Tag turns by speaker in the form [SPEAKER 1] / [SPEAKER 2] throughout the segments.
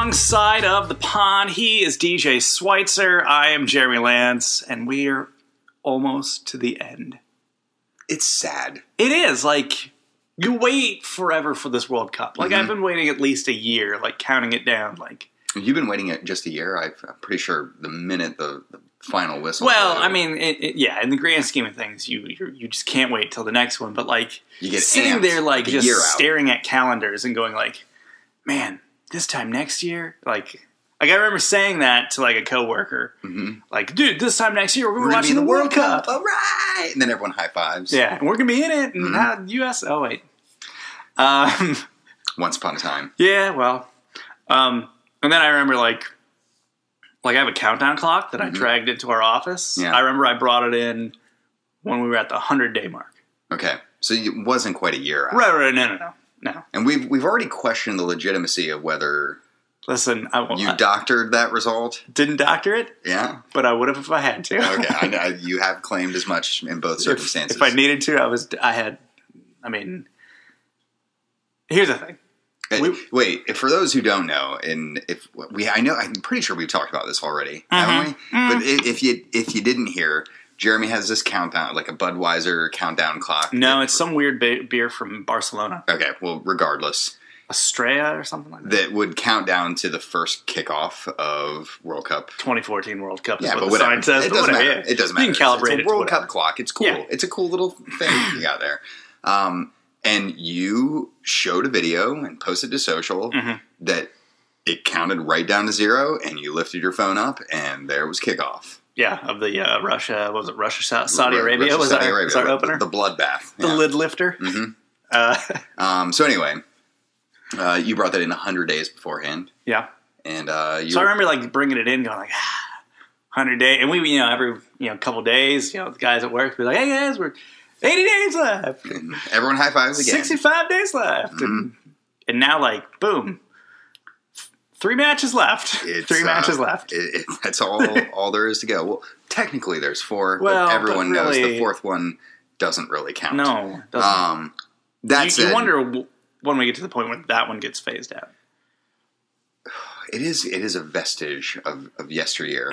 [SPEAKER 1] wrong side of the pond. He is DJ Schweitzer. I am Jeremy Lance, and we're almost to the end.
[SPEAKER 2] It's sad.
[SPEAKER 1] It is. Like, you wait forever for this World Cup. Like, I've been waiting at least a year, like, counting it down. Like,
[SPEAKER 2] you've been waiting just a year? I'm pretty sure the minute the final whistle.
[SPEAKER 1] Well, I mean, yeah, in the grand scheme of things, you just can't wait till the next one. But, like,
[SPEAKER 2] you get
[SPEAKER 1] sitting there, like, just staring
[SPEAKER 2] out.
[SPEAKER 1] at calendars and going, like, man, this time next year? Like I remember saying that to, like, a coworker. Mm-hmm. Like, dude, this time next year, we're going to be watching the World Cup.
[SPEAKER 2] All right! And then everyone high-fives.
[SPEAKER 1] Yeah, and we're going to be in it. And U.S. Oh, wait.
[SPEAKER 2] Once upon a time.
[SPEAKER 1] Yeah, well. And then I remember, like I have a countdown clock that I dragged into our office.
[SPEAKER 2] Yeah.
[SPEAKER 1] I remember I brought it in when we were at the 100-day mark.
[SPEAKER 2] Okay. So it wasn't quite a year out.
[SPEAKER 1] Right. No.
[SPEAKER 2] And we've already questioned the legitimacy of whether...
[SPEAKER 1] Listen,
[SPEAKER 2] you doctored that result?
[SPEAKER 1] Didn't doctor it.
[SPEAKER 2] Yeah.
[SPEAKER 1] But I would have if I had to.
[SPEAKER 2] Okay. I know you have claimed as much in both circumstances.
[SPEAKER 1] If I needed to, I mean, here's the thing.
[SPEAKER 2] Wait, for those who don't know, I'm pretty sure we've talked about this already, haven't we? But if you didn't hear, Jeremy has this countdown, like a Budweiser countdown clock.
[SPEAKER 1] No, it's some weird beer from Barcelona.
[SPEAKER 2] Okay, well, regardless.
[SPEAKER 1] Estrella or something like that.
[SPEAKER 2] That would count down to the first kickoff of World Cup.
[SPEAKER 1] 2014 World Cup.
[SPEAKER 2] Yeah, but whatever. It doesn't matter. It doesn't matter.
[SPEAKER 1] You can calibrate
[SPEAKER 2] it's a World Cup clock. It's cool.
[SPEAKER 1] Yeah.
[SPEAKER 2] It's a cool little thing you got there. And you showed a video and posted to social that it counted right down to 0, and you lifted your phone up, and there was kickoff.
[SPEAKER 1] Yeah, of the Russia, what was it, Saudi Arabia? Was our opener?
[SPEAKER 2] The bloodbath.
[SPEAKER 1] The lid lifter.
[SPEAKER 2] Mm-hmm. So anyway, you brought that in 100 days beforehand.
[SPEAKER 1] Yeah.
[SPEAKER 2] And
[SPEAKER 1] so I remember, like, bringing it in, going like, 100 days. And we, every couple days, the guys at work would be like, hey, guys, we're 80 days left.
[SPEAKER 2] And everyone high fives again.
[SPEAKER 1] 65 days left. And now, like, boom. 3 matches left. 3 matches left.
[SPEAKER 2] That's all there is to go. Well, technically there's 4, but everyone knows the 4th one doesn't really count.
[SPEAKER 1] No, it doesn't. You wonder when we get to the point where that one gets phased out.
[SPEAKER 2] It is a vestige of yesteryear.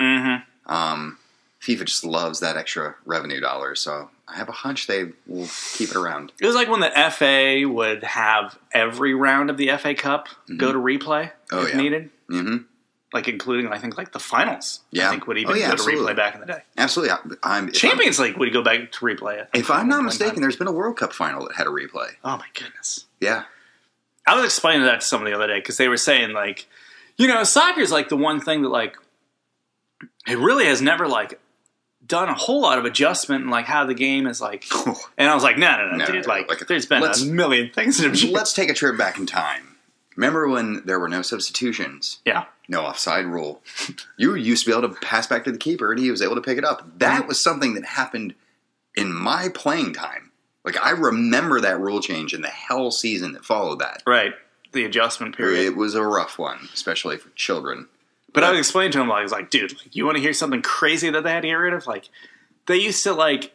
[SPEAKER 2] FIFA just loves that extra revenue dollar, so I have a hunch they will keep it around.
[SPEAKER 1] It was like when the FA would have every round of the FA Cup go to replay if needed. Mm-hmm. Like including, I think, like the finals.
[SPEAKER 2] Yeah.
[SPEAKER 1] I think would even go to replay back in the day.
[SPEAKER 2] Absolutely.
[SPEAKER 1] Champions League would go back to replay.
[SPEAKER 2] If I'm not mistaken, there's been a World Cup final that had a replay.
[SPEAKER 1] Oh, my goodness.
[SPEAKER 2] Yeah.
[SPEAKER 1] I was explaining that to someone the other day because they were saying, like, soccer's like the one thing that, like, it really has never, like, done a whole lot of adjustment in, like, how the game is, like... And I was like, no, dude. Like, there's been a million things that have...
[SPEAKER 2] Let's take a trip back in time. Remember when there were no substitutions?
[SPEAKER 1] Yeah.
[SPEAKER 2] No offside rule. You used to be able to pass back to the keeper, and he was able to pick it up. That was something that happened in my playing time. Like, I remember that rule change in the hell season that followed that.
[SPEAKER 1] Right. The adjustment period.
[SPEAKER 2] It was a rough one, especially for children.
[SPEAKER 1] But I was explaining to him, I was like, dude, like, you want to hear something crazy that they had to get rid of? Like, they used to, like...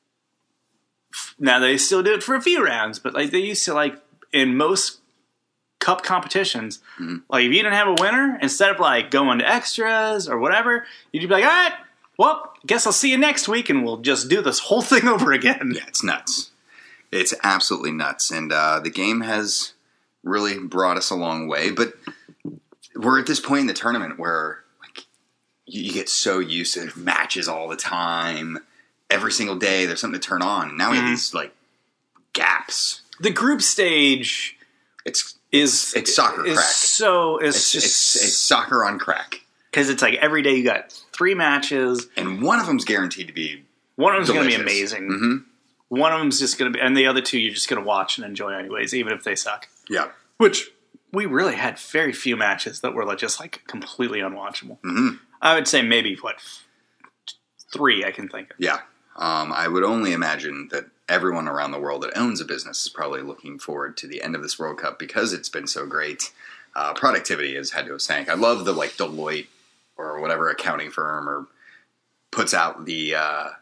[SPEAKER 1] Now, they still do it for a few rounds, but, like, they used to, like, in most cup competitions, like, if you didn't have a winner, instead of, like, going to extras or whatever, you'd be like, all right, well, guess I'll see you next week, and we'll just do this whole thing over again.
[SPEAKER 2] Yeah, it's nuts. It's absolutely nuts. And the game has really brought us a long way, but... We're at this point in the tournament where, like, you get so used to matches all the time. Every single day there's something to turn on. Now we have these, like, gaps.
[SPEAKER 1] The group stage
[SPEAKER 2] it's soccer crack.
[SPEAKER 1] It's
[SPEAKER 2] soccer on crack.
[SPEAKER 1] Because it's like every day you got 3 matches.
[SPEAKER 2] And one of them's guaranteed to be
[SPEAKER 1] One of them's going to be amazing. Mm-hmm. One of them's just going to be... And the other 2 you're just going to watch and enjoy anyways, even if they suck.
[SPEAKER 2] Yeah.
[SPEAKER 1] Which... We really had very few matches that were just like completely unwatchable. Mm-hmm. I would say maybe 3 I can think of.
[SPEAKER 2] Yeah, I would only imagine that everyone around the world that owns a business is probably looking forward to the end of this World Cup because it's been so great. Productivity has had to have sank. I love the Deloitte or whatever accounting firm or puts out the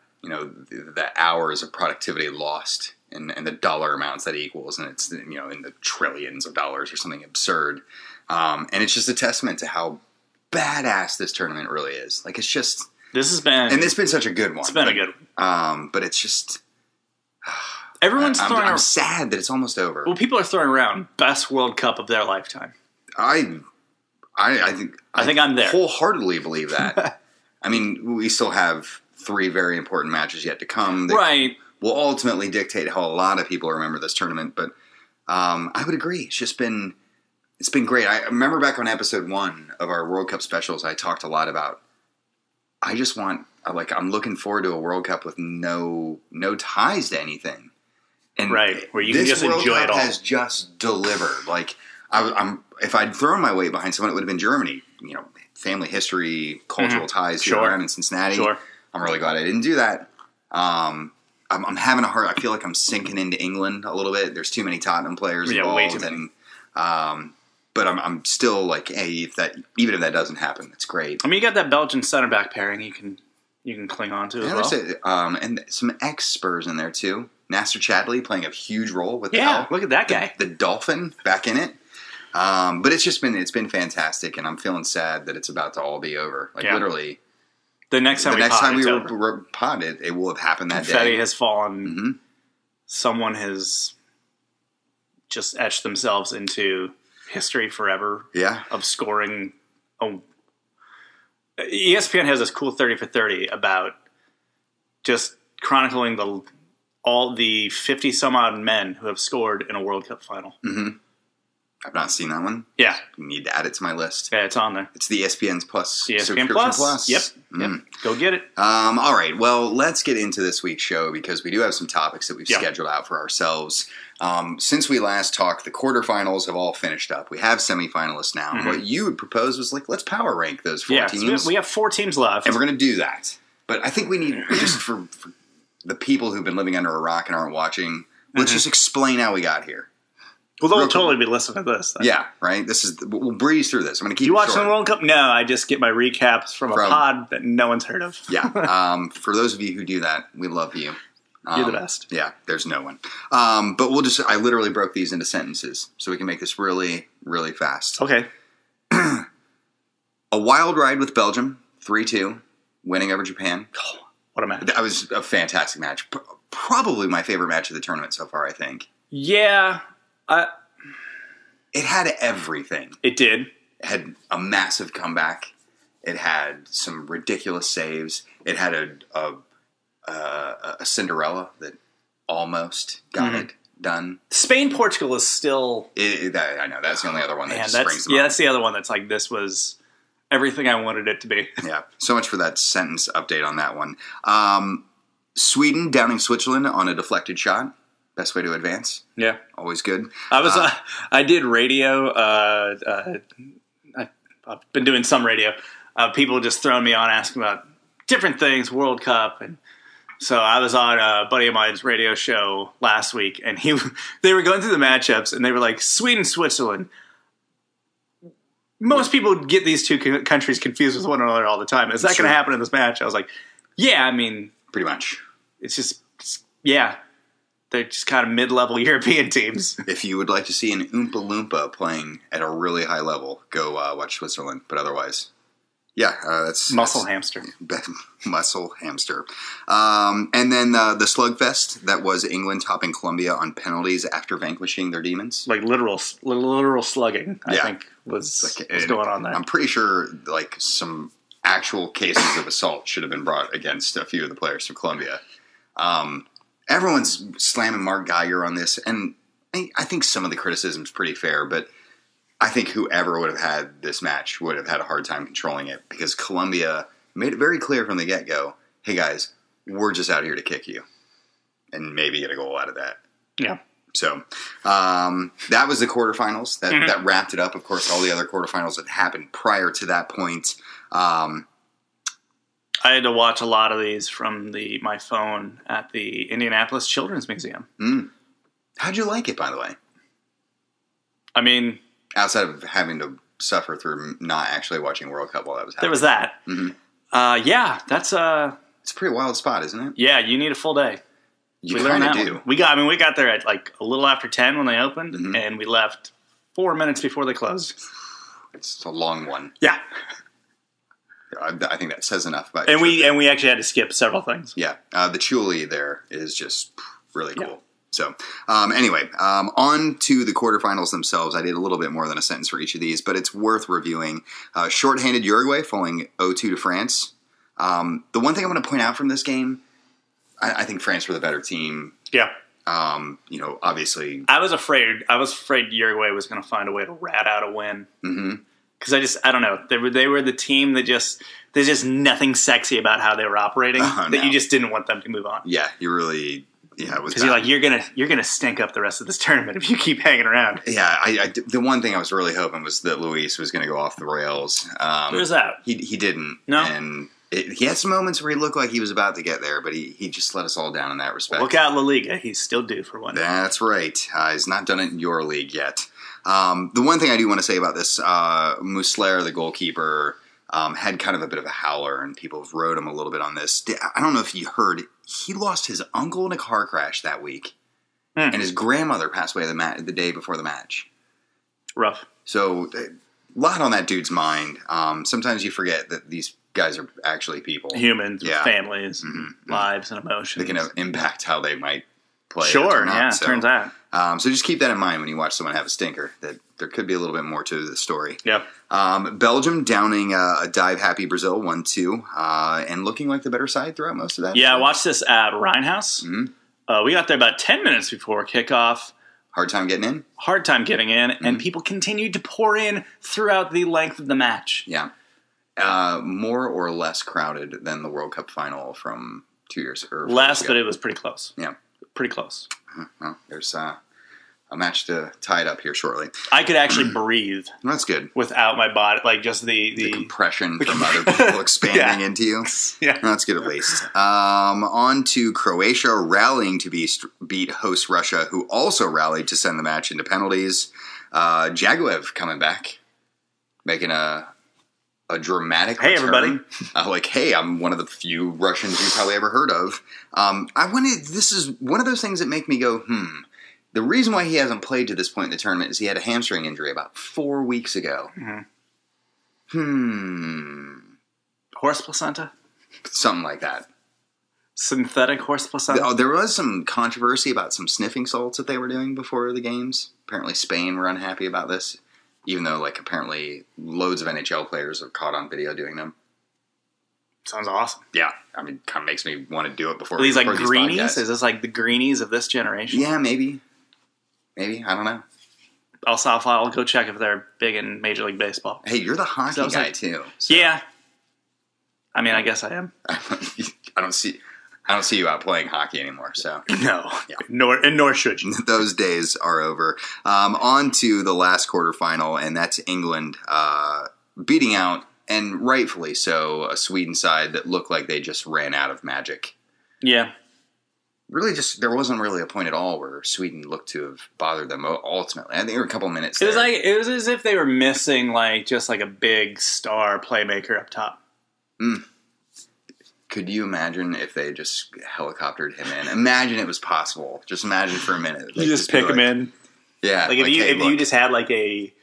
[SPEAKER 2] hours of productivity lost. And the dollar amounts that equals, and it's in the trillions of dollars or something absurd. And it's just a testament to how badass this tournament really is. Like, it's just...
[SPEAKER 1] This has been...
[SPEAKER 2] And it's been such a good one.
[SPEAKER 1] It's been a good
[SPEAKER 2] one. But it's just...
[SPEAKER 1] Everyone's
[SPEAKER 2] I'm sad that it's almost over.
[SPEAKER 1] Well, people are throwing around best World Cup of their lifetime.
[SPEAKER 2] I think
[SPEAKER 1] I'm there.
[SPEAKER 2] Wholeheartedly believe that. I mean, we still have 3 very important matches yet to come.
[SPEAKER 1] Right.
[SPEAKER 2] Will ultimately dictate how a lot of people remember this tournament. But I would agree. It's been great. I remember back on episode 1 of our World Cup specials, I talked a lot about, I just want, I'm looking forward to a World Cup with no ties to anything. And
[SPEAKER 1] right, where you can just enjoy it all.
[SPEAKER 2] This World Cup has just delivered. Like, if I'd thrown my weight behind someone, it would have been Germany. You know, family history, cultural ties here around in Cincinnati.
[SPEAKER 1] Sure.
[SPEAKER 2] I'm really glad I didn't do that. I'm having a hard. I feel like I'm sinking into England a little bit. There's too many Tottenham players involved,
[SPEAKER 1] way too many.
[SPEAKER 2] But I'm still like, hey, even if that doesn't happen, it's great.
[SPEAKER 1] I mean, you got that Belgian center back pairing you can cling on to as well.
[SPEAKER 2] And some ex-Spurs in there too. Nasser Chadley playing a huge role with
[SPEAKER 1] look at that guy,
[SPEAKER 2] the Dolphin back in it. But it's been fantastic, and I'm feeling sad that it's about to all be over. Like literally,
[SPEAKER 1] the next time we
[SPEAKER 2] potted, it will have happened that day.
[SPEAKER 1] Confetti has fallen. Mm-hmm. Someone has just etched themselves into history forever.
[SPEAKER 2] Yeah,
[SPEAKER 1] of scoring. ESPN has this cool 30 for 30 about just chronicling all the 50 some odd men who have scored in a World Cup final.
[SPEAKER 2] Mm-hmm. I've not seen that one.
[SPEAKER 1] Yeah.
[SPEAKER 2] You need to add it to my list.
[SPEAKER 1] Yeah, it's on there.
[SPEAKER 2] It's the ESPN Plus.
[SPEAKER 1] ESPN Plus. Yep. Go get it.
[SPEAKER 2] All right. Well, let's get into this week's show because we do have some topics that we've scheduled out for ourselves. Since we last talked, the quarterfinals have all finished up. We have semifinalists now. Mm-hmm. What you would propose was let's power rank those 4 teams.
[SPEAKER 1] So we have 4 teams left.
[SPEAKER 2] And we're going to do that. But I think we need, just for the people who've been living under a rock and aren't watching, let's just explain how we got here.
[SPEAKER 1] Well, they'll totally be listening to this.
[SPEAKER 2] Yeah, right? We'll breeze through this. I'm going to keep it short.
[SPEAKER 1] You watch the World Cup? No, I just get my recaps from a pod that no one's heard of.
[SPEAKER 2] Yeah. For those of you who do that, we love you.
[SPEAKER 1] You're the best.
[SPEAKER 2] Yeah, there's no one. But I literally broke these into sentences so we can make this really, really fast.
[SPEAKER 1] Okay.
[SPEAKER 2] A wild ride with Belgium, 3-2, winning over Japan.
[SPEAKER 1] Oh, what a match.
[SPEAKER 2] That was a fantastic match. Probably my favorite match of the tournament so far, I think.
[SPEAKER 1] Yeah.
[SPEAKER 2] It had everything.
[SPEAKER 1] It did.
[SPEAKER 2] It had a massive comeback. It had some ridiculous saves. It had a Cinderella that almost got it done.
[SPEAKER 1] Spain-Portugal is still...
[SPEAKER 2] I know. That's the only other one that just springs to mind.
[SPEAKER 1] Yeah, that's the other one that's like, this was everything I wanted it to be.
[SPEAKER 2] Yeah. So much for that sentence update on that one. Sweden downing Switzerland on a deflected shot. Best way to advance.
[SPEAKER 1] Yeah.
[SPEAKER 2] Always good.
[SPEAKER 1] I did radio. I've been doing some radio. People just throwing me on, asking about different things, World Cup. And so I was on a buddy of mine's radio show last week, and they were going through the matchups, and they were like, Sweden, Switzerland. Most people get these two countries confused with one another all the time. Is that going to happen in this match? I was like, yeah, I mean.
[SPEAKER 2] Pretty much.
[SPEAKER 1] It's just, yeah. They're just kind of mid-level European teams.
[SPEAKER 2] If you would like to see an Oompa Loompa playing at a really high level, go watch Switzerland. But otherwise, that's...
[SPEAKER 1] Muscle hamster.
[SPEAKER 2] Muscle hamster. And then the slugfest that was England topping Colombia on penalties after vanquishing their demons.
[SPEAKER 1] Like literal slugging, I think, was going on there.
[SPEAKER 2] I'm pretty sure some actual cases of assault should have been brought against a few of the players from Colombia. Everyone's slamming Mark Geiger on this, and I think some of the criticism is pretty fair, but I think whoever would have had this match would have had a hard time controlling it because Colombia made it very clear from the get-go, hey guys, we're just out here to kick you, and maybe get a goal out of that.
[SPEAKER 1] Yeah.
[SPEAKER 2] So that was the quarterfinals. That wrapped it up. Of course, all the other quarterfinals that happened prior to that point.
[SPEAKER 1] I had to watch a lot of these from my phone at the Indianapolis Children's Museum.
[SPEAKER 2] How'd you like it, by the way?
[SPEAKER 1] I mean...
[SPEAKER 2] Outside of having to suffer through not actually watching World Cup while that was happening.
[SPEAKER 1] There was that.
[SPEAKER 2] Mm-hmm.
[SPEAKER 1] Yeah, that's a...
[SPEAKER 2] It's a pretty wild spot, isn't it?
[SPEAKER 1] Yeah, you need a full day.
[SPEAKER 2] You kind of do.
[SPEAKER 1] We got there at a little after 10 when they opened, and we left 4 minutes before they closed.
[SPEAKER 2] It's a long one.
[SPEAKER 1] Yeah.
[SPEAKER 2] I think that says enough about.
[SPEAKER 1] And we actually had to skip several things.
[SPEAKER 2] Yeah, the Chuli there is just really cool. Yeah. So, anyway, on to the quarterfinals themselves. I did a little bit more than a sentence for each of these, but it's worth reviewing. Shorthanded Uruguay falling 0-2 to France. The one thing I want to point out from this game, I think France were the better team.
[SPEAKER 1] Yeah.
[SPEAKER 2] Obviously,
[SPEAKER 1] I was afraid Uruguay was going to find a way to rat out a win.
[SPEAKER 2] Mm-hmm.
[SPEAKER 1] Because I don't know, they were the team that there's just nothing sexy about how they were operating that you just didn't want them to move on.
[SPEAKER 2] Yeah, you really. Yeah, it was
[SPEAKER 1] because you're like you're gonna stink up the rest of this tournament if you keep hanging around.
[SPEAKER 2] Yeah, the one thing I was really hoping was that Luis was going to go off the rails.
[SPEAKER 1] Where's that?
[SPEAKER 2] He didn't.
[SPEAKER 1] No,
[SPEAKER 2] and he had some moments where he looked like he was about to get there, but he just let us all down in that respect.
[SPEAKER 1] Look out, La Liga. He's still due for one.
[SPEAKER 2] That's right. He's not done it in your league yet. The one thing I do want to say about this, Muslera, the goalkeeper, had kind of a bit of a howler, and people have wrote him a little bit on this. I don't know if you heard, he lost his uncle in a car crash that week, and his grandmother passed away the day before the match.
[SPEAKER 1] Rough.
[SPEAKER 2] So, a lot on that dude's mind. Sometimes you forget that these guys are actually people.
[SPEAKER 1] Humans with families, lives, and emotions.
[SPEAKER 2] They can impact how they might play.
[SPEAKER 1] Sure, yeah, so, turns out.
[SPEAKER 2] So just keep that in mind when you watch someone have a stinker, that there could be a little bit more to the story.
[SPEAKER 1] Yep.
[SPEAKER 2] Belgium downing a dive-happy Brazil 1-2, and looking like the better side throughout most of that.
[SPEAKER 1] Yeah, I watched this at Rhinehouse.
[SPEAKER 2] Mm-hmm.
[SPEAKER 1] We got there about 10 minutes before kickoff.
[SPEAKER 2] Hard time getting in?
[SPEAKER 1] Hard time getting in, and people continued to pour in throughout the length of the match.
[SPEAKER 2] Yeah. More or less crowded than the World Cup final from 2 years ago.
[SPEAKER 1] Less, but it was pretty close.
[SPEAKER 2] Yeah.
[SPEAKER 1] Pretty close.
[SPEAKER 2] Well, there's a match to tie it up here shortly.
[SPEAKER 1] I could actually breathe.
[SPEAKER 2] That's good.
[SPEAKER 1] Without my body, like just the
[SPEAKER 2] compression from other people expanding into you.
[SPEAKER 1] Yeah.
[SPEAKER 2] That's good at least. On to Croatia rallying to beat host Russia, who also rallied to send the match into penalties. Jaguev coming back, making a dramatic return.
[SPEAKER 1] Hey, everybody.
[SPEAKER 2] Hey, I'm one of the few Russians you've probably ever heard of. This is one of those things that make me go, The reason why he hasn't played to this point in the tournament is he had a hamstring injury about 4 weeks ago.
[SPEAKER 1] Horse placenta?
[SPEAKER 2] Something like that.
[SPEAKER 1] Synthetic horse placenta?
[SPEAKER 2] There was some controversy about some sniffing salts that they were doing before the games. Apparently Spain were unhappy about this. Even though, apparently loads of NHL players are caught on video doing them.
[SPEAKER 1] Sounds awesome.
[SPEAKER 2] Yeah. I mean, kind of makes me want to do it before.
[SPEAKER 1] Are these greenies? Is this like the greenies of this generation?
[SPEAKER 2] Yeah, maybe. Maybe. I don't know.
[SPEAKER 1] I'll go check if they're big in Major League Baseball.
[SPEAKER 2] Hey, you're the hockey guy, too.
[SPEAKER 1] So. Yeah. I mean, I guess I am.
[SPEAKER 2] I don't see you out playing hockey anymore, so.
[SPEAKER 1] No. Yeah. Nor should you.
[SPEAKER 2] Those days are over. On to the last quarterfinal, and that's England beating out, and rightfully so, a Sweden side that looked like they just ran out of magic.
[SPEAKER 1] Yeah.
[SPEAKER 2] Really there wasn't really a point at all where Sweden looked to have bothered them ultimately. I think there were a couple minutes there.
[SPEAKER 1] It was as if they were missing just a big star playmaker up top.
[SPEAKER 2] Could you imagine if they just helicoptered him in? Imagine it was possible. Just imagine for a minute.
[SPEAKER 1] You just pick him in.
[SPEAKER 2] Yeah.
[SPEAKER 1] If you just had if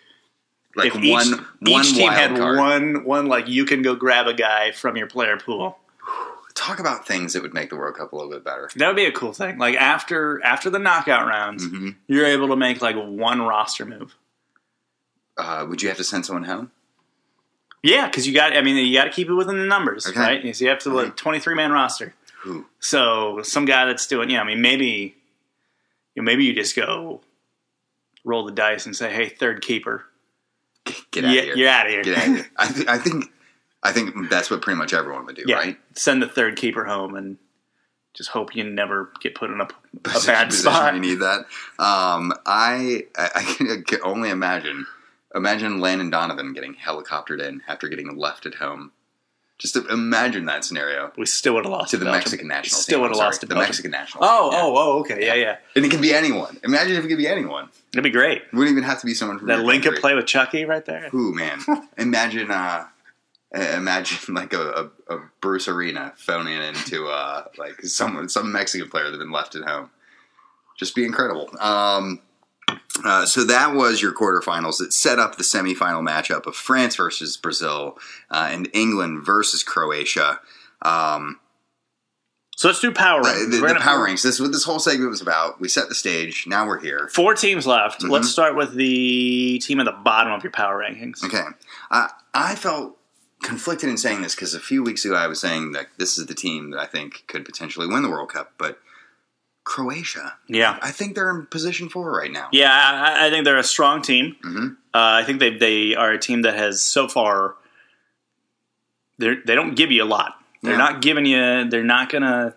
[SPEAKER 1] each team had one you can go grab a guy from your player pool.
[SPEAKER 2] Talk about things that would make the World Cup a little bit better.
[SPEAKER 1] That would be a cool thing. After the knockout rounds, you're able to make one roster move.
[SPEAKER 2] Would you have to send someone home?
[SPEAKER 1] Yeah, because you got to keep it within the numbers, right? So you have to 23-man roster.
[SPEAKER 2] Ooh.
[SPEAKER 1] So some guy that's doing, maybe you just go roll the dice and say, "Hey, third keeper,
[SPEAKER 2] get out of here!
[SPEAKER 1] You're out of here."
[SPEAKER 2] Get out of here. I think that's what pretty much everyone would do, right?
[SPEAKER 1] Send the third keeper home and just hope you never get put in a bad spot.
[SPEAKER 2] You need that. I can only imagine. Imagine Landon Donovan getting helicoptered in after getting left at home. Just imagine that scenario.
[SPEAKER 1] We still would have lost
[SPEAKER 2] to the Mexican national team.
[SPEAKER 1] Still would have lost to
[SPEAKER 2] the Mexican national
[SPEAKER 1] team.
[SPEAKER 2] Oh,
[SPEAKER 1] okay. Yeah.
[SPEAKER 2] And it could be anyone. Imagine if it could be anyone.
[SPEAKER 1] It'd be great.
[SPEAKER 2] It wouldn't even have to be someone from
[SPEAKER 1] that
[SPEAKER 2] Lincoln
[SPEAKER 1] country. Play with Chucky right there.
[SPEAKER 2] Ooh, man. Imagine a Bruce Arena phoning into some Mexican player that's been left at home. Just be incredible. So that was your quarterfinals. It set up the semifinal matchup of France versus Brazil and England versus Croatia.
[SPEAKER 1] So let's do power rankings.
[SPEAKER 2] The power rankings. This is what this whole segment was about. We set the stage. Now we're here.
[SPEAKER 1] 4 teams left. Let's start with the team at the bottom of your power rankings.
[SPEAKER 2] Okay. I felt conflicted in saying this because a few weeks ago I was saying that this is the team that I think could potentially win the World Cup, but Croatia.
[SPEAKER 1] Yeah.
[SPEAKER 2] I think they're in position 4 right now.
[SPEAKER 1] Yeah, I think they're a strong team. I think they are a team that has so far. They don't give you a lot. They're not giving you. They're not going to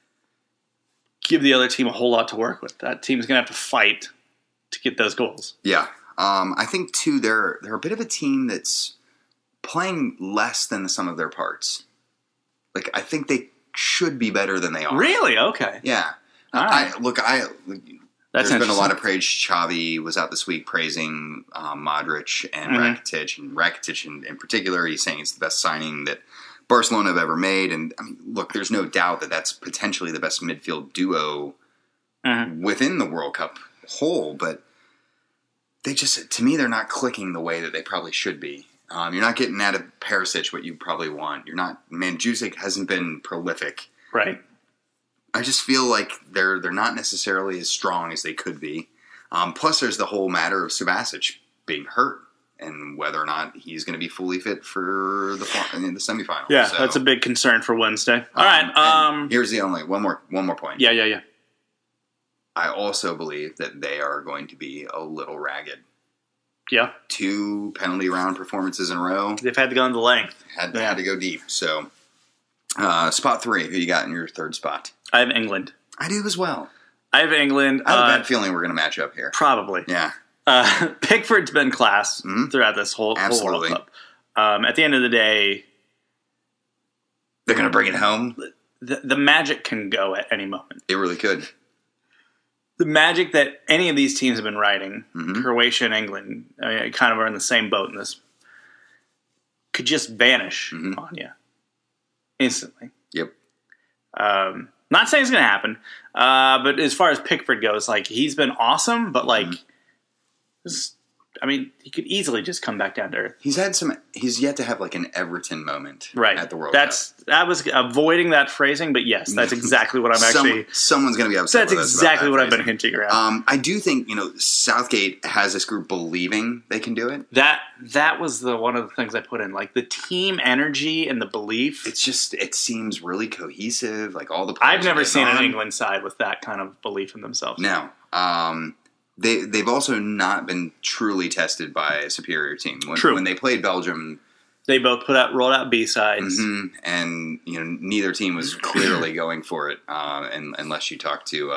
[SPEAKER 1] give the other team a whole lot to work with. That team's going to have to fight to get those goals.
[SPEAKER 2] Yeah, I think too. They're a bit of a team that's playing less than the sum of their parts. Like I think they should be better than they are.
[SPEAKER 1] Really? Okay.
[SPEAKER 2] Yeah.
[SPEAKER 1] Right.
[SPEAKER 2] There's been a lot of praise. Xavi was out this week praising Modric and Rakitic, and Rakitic in particular. He's saying it's the best signing that Barcelona have ever made. And I mean, look, there's no doubt that that's potentially the best midfield duo within the World Cup whole. But they just, to me, they're not clicking the way that they probably should be. You're not getting out of Perisic what you probably want. You're not. Mandzukic hasn't been prolific.
[SPEAKER 1] Right.
[SPEAKER 2] I just feel like they're not necessarily as strong as they could be. Plus, there's the whole matter of Subasic being hurt and whether or not he's going to be fully fit for the semifinal.
[SPEAKER 1] Yeah, so, that's a big concern for Wednesday. All right.
[SPEAKER 2] Here's the only one more point.
[SPEAKER 1] Yeah.
[SPEAKER 2] I also believe that they are going to be a little ragged.
[SPEAKER 1] Yeah.
[SPEAKER 2] 2 penalty round performances in a row.
[SPEAKER 1] They've had to go on the length.
[SPEAKER 2] Had to go deep. So, spot 3. Who you got in your third spot?
[SPEAKER 1] I have England.
[SPEAKER 2] I do as well.
[SPEAKER 1] I have England.
[SPEAKER 2] I have a bad feeling we're going to match up here.
[SPEAKER 1] Probably.
[SPEAKER 2] Yeah.
[SPEAKER 1] Pickford's been class throughout this whole World Cup. At the end of the day,
[SPEAKER 2] they're going to bring it home.
[SPEAKER 1] The magic can go at any moment.
[SPEAKER 2] It really could.
[SPEAKER 1] The magic that any of these teams have been riding, Croatia and England, I mean, kind of are in the same boat in this, could just vanish on you instantly.
[SPEAKER 2] Yep.
[SPEAKER 1] Not saying it's going to happen, but as far as Pickford goes, like he's been awesome, but like, he could easily just come back down to earth.
[SPEAKER 2] He's yet to have like an Everton moment at the World
[SPEAKER 1] Cup. I was avoiding that phrasing, but yes, that's exactly what I'm actually.
[SPEAKER 2] Someone's going to be upset.
[SPEAKER 1] That's exactly what I've been hinting around.
[SPEAKER 2] I do think Southgate has this group believing they can do it.
[SPEAKER 1] That was one of the things I put in, like the team energy and the belief.
[SPEAKER 2] It seems really cohesive. Like all the players
[SPEAKER 1] I've never seen an England side with that kind of belief in themselves.
[SPEAKER 2] No. They've also not been truly tested by a superior team. When they played Belgium,
[SPEAKER 1] they both rolled out B-sides,
[SPEAKER 2] and neither team was clearly going for it, unless you talk to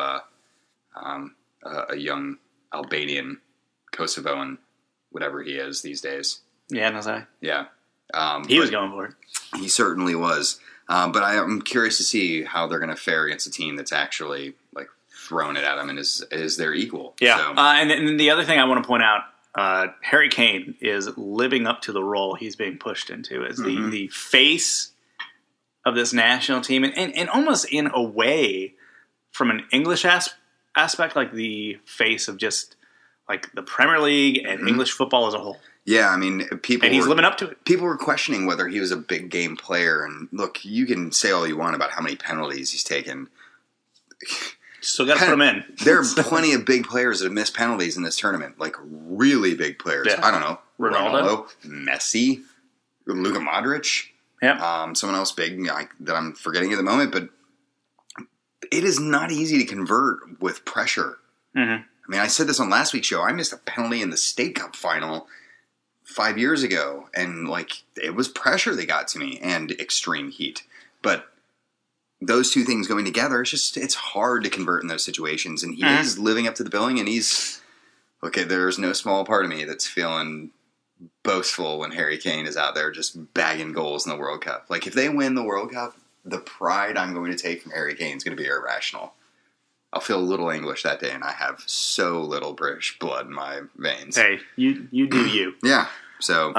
[SPEAKER 2] a young Albanian, Kosovoan, whatever he is these days.
[SPEAKER 1] Yeah, Nazai.
[SPEAKER 2] Yeah,
[SPEAKER 1] he was going for it.
[SPEAKER 2] He certainly was. But I'm curious to see how they're going to fare against a team that's actually like thrown it at them and is their equal.
[SPEAKER 1] Yeah.
[SPEAKER 2] So.
[SPEAKER 1] And then the other thing I want to point out, Harry Kane is living up to the role he's being pushed into as the face of this national team, and almost in a way from an English aspect, like the face of just like the Premier League and English football as a whole.
[SPEAKER 2] Yeah, I mean,
[SPEAKER 1] he's living up to it.
[SPEAKER 2] People were questioning whether he was a big game player, and look, you can say all you want about how many penalties he's taken.
[SPEAKER 1] Still got to put him in.
[SPEAKER 2] There are plenty of big players that have missed penalties in this tournament, like really big players. Yeah. I don't know, Ronaldo, Messi, Luka Modric.
[SPEAKER 1] Yeah,
[SPEAKER 2] someone else big that I'm forgetting at the moment, but it is not easy to convert with pressure. I mean, I said this on last week's show. I missed a penalty in the State Cup final 5 years ago, and like it was pressure that got to me and extreme heat. But those two things going together, it's hard to convert in those situations. And he is living up to the billing, and there's no small part of me that's feeling boastful when Harry Kane is out there just bagging goals in the World Cup. Like if they win the World Cup, the pride I'm going to take from Harry Kane is going to be irrational. I'll feel a little English that day, and I have so little British blood in my veins.
[SPEAKER 1] Hey, you do you.
[SPEAKER 2] Yeah. So,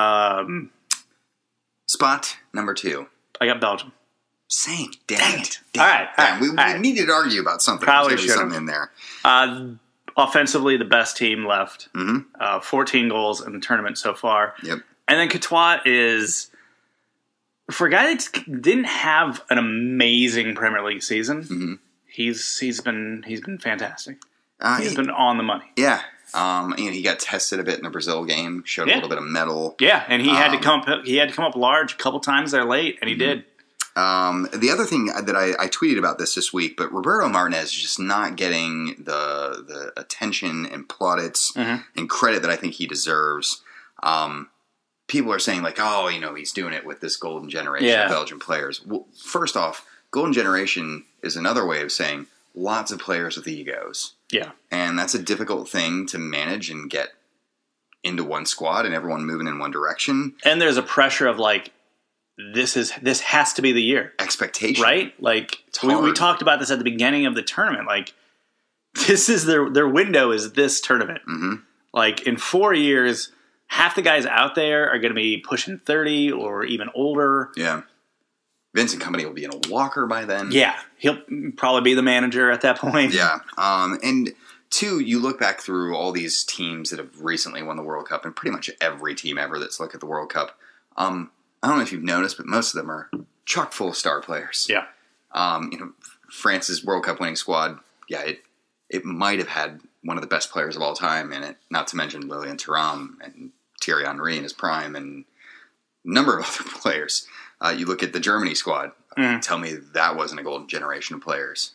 [SPEAKER 2] spot number 2.
[SPEAKER 1] I got Belgium.
[SPEAKER 2] Same. Dang it.
[SPEAKER 1] All right.
[SPEAKER 2] We needed to argue about something.
[SPEAKER 1] Probably
[SPEAKER 2] There's
[SPEAKER 1] should
[SPEAKER 2] something in there.
[SPEAKER 1] offensively the best team left. 14 goals in the tournament so far.
[SPEAKER 2] Yep.
[SPEAKER 1] And then Courtois is, for a guy that didn't have an amazing Premier League season, he's been fantastic. He's been on the money.
[SPEAKER 2] Yeah. He got tested a bit in the Brazil game, showed a little bit of mettle.
[SPEAKER 1] Yeah, and he had to come up large a couple times there late, and he did.
[SPEAKER 2] The other thing that I tweeted about this week, but Roberto Martinez is just not getting the attention and plaudits and credit that I think he deserves. People are saying, like, oh, he's doing it with this golden generation of Belgian players. Well, first off, golden generation is another way of saying lots of players with egos.
[SPEAKER 1] Yeah.
[SPEAKER 2] And that's a difficult thing to manage and get into one squad and everyone moving in one direction.
[SPEAKER 1] And there's a pressure of, like, this has to be the year.
[SPEAKER 2] Expectation.
[SPEAKER 1] Right? Like, we talked about this at the beginning of the tournament. Like, this is their window is this tournament. Like, in 4 years, half the guys out there are going to be pushing 30 or even older.
[SPEAKER 2] Yeah. Vincent Kompany will be in a walker by then.
[SPEAKER 1] Yeah. He'll probably be the manager at that point.
[SPEAKER 2] Yeah. And two, you look back through all these teams that have recently won the World Cup, and pretty much every team ever that's looked at the World Cup. I don't know if you've noticed, but most of them are chock full of star players.
[SPEAKER 1] Yeah.
[SPEAKER 2] France's World Cup winning squad, it might have had one of the best players of all time in it, not to mention Lilian Thuram and Thierry Henry in his prime and a number of other players. You look at the Germany squad. Tell me that wasn't a golden generation of players.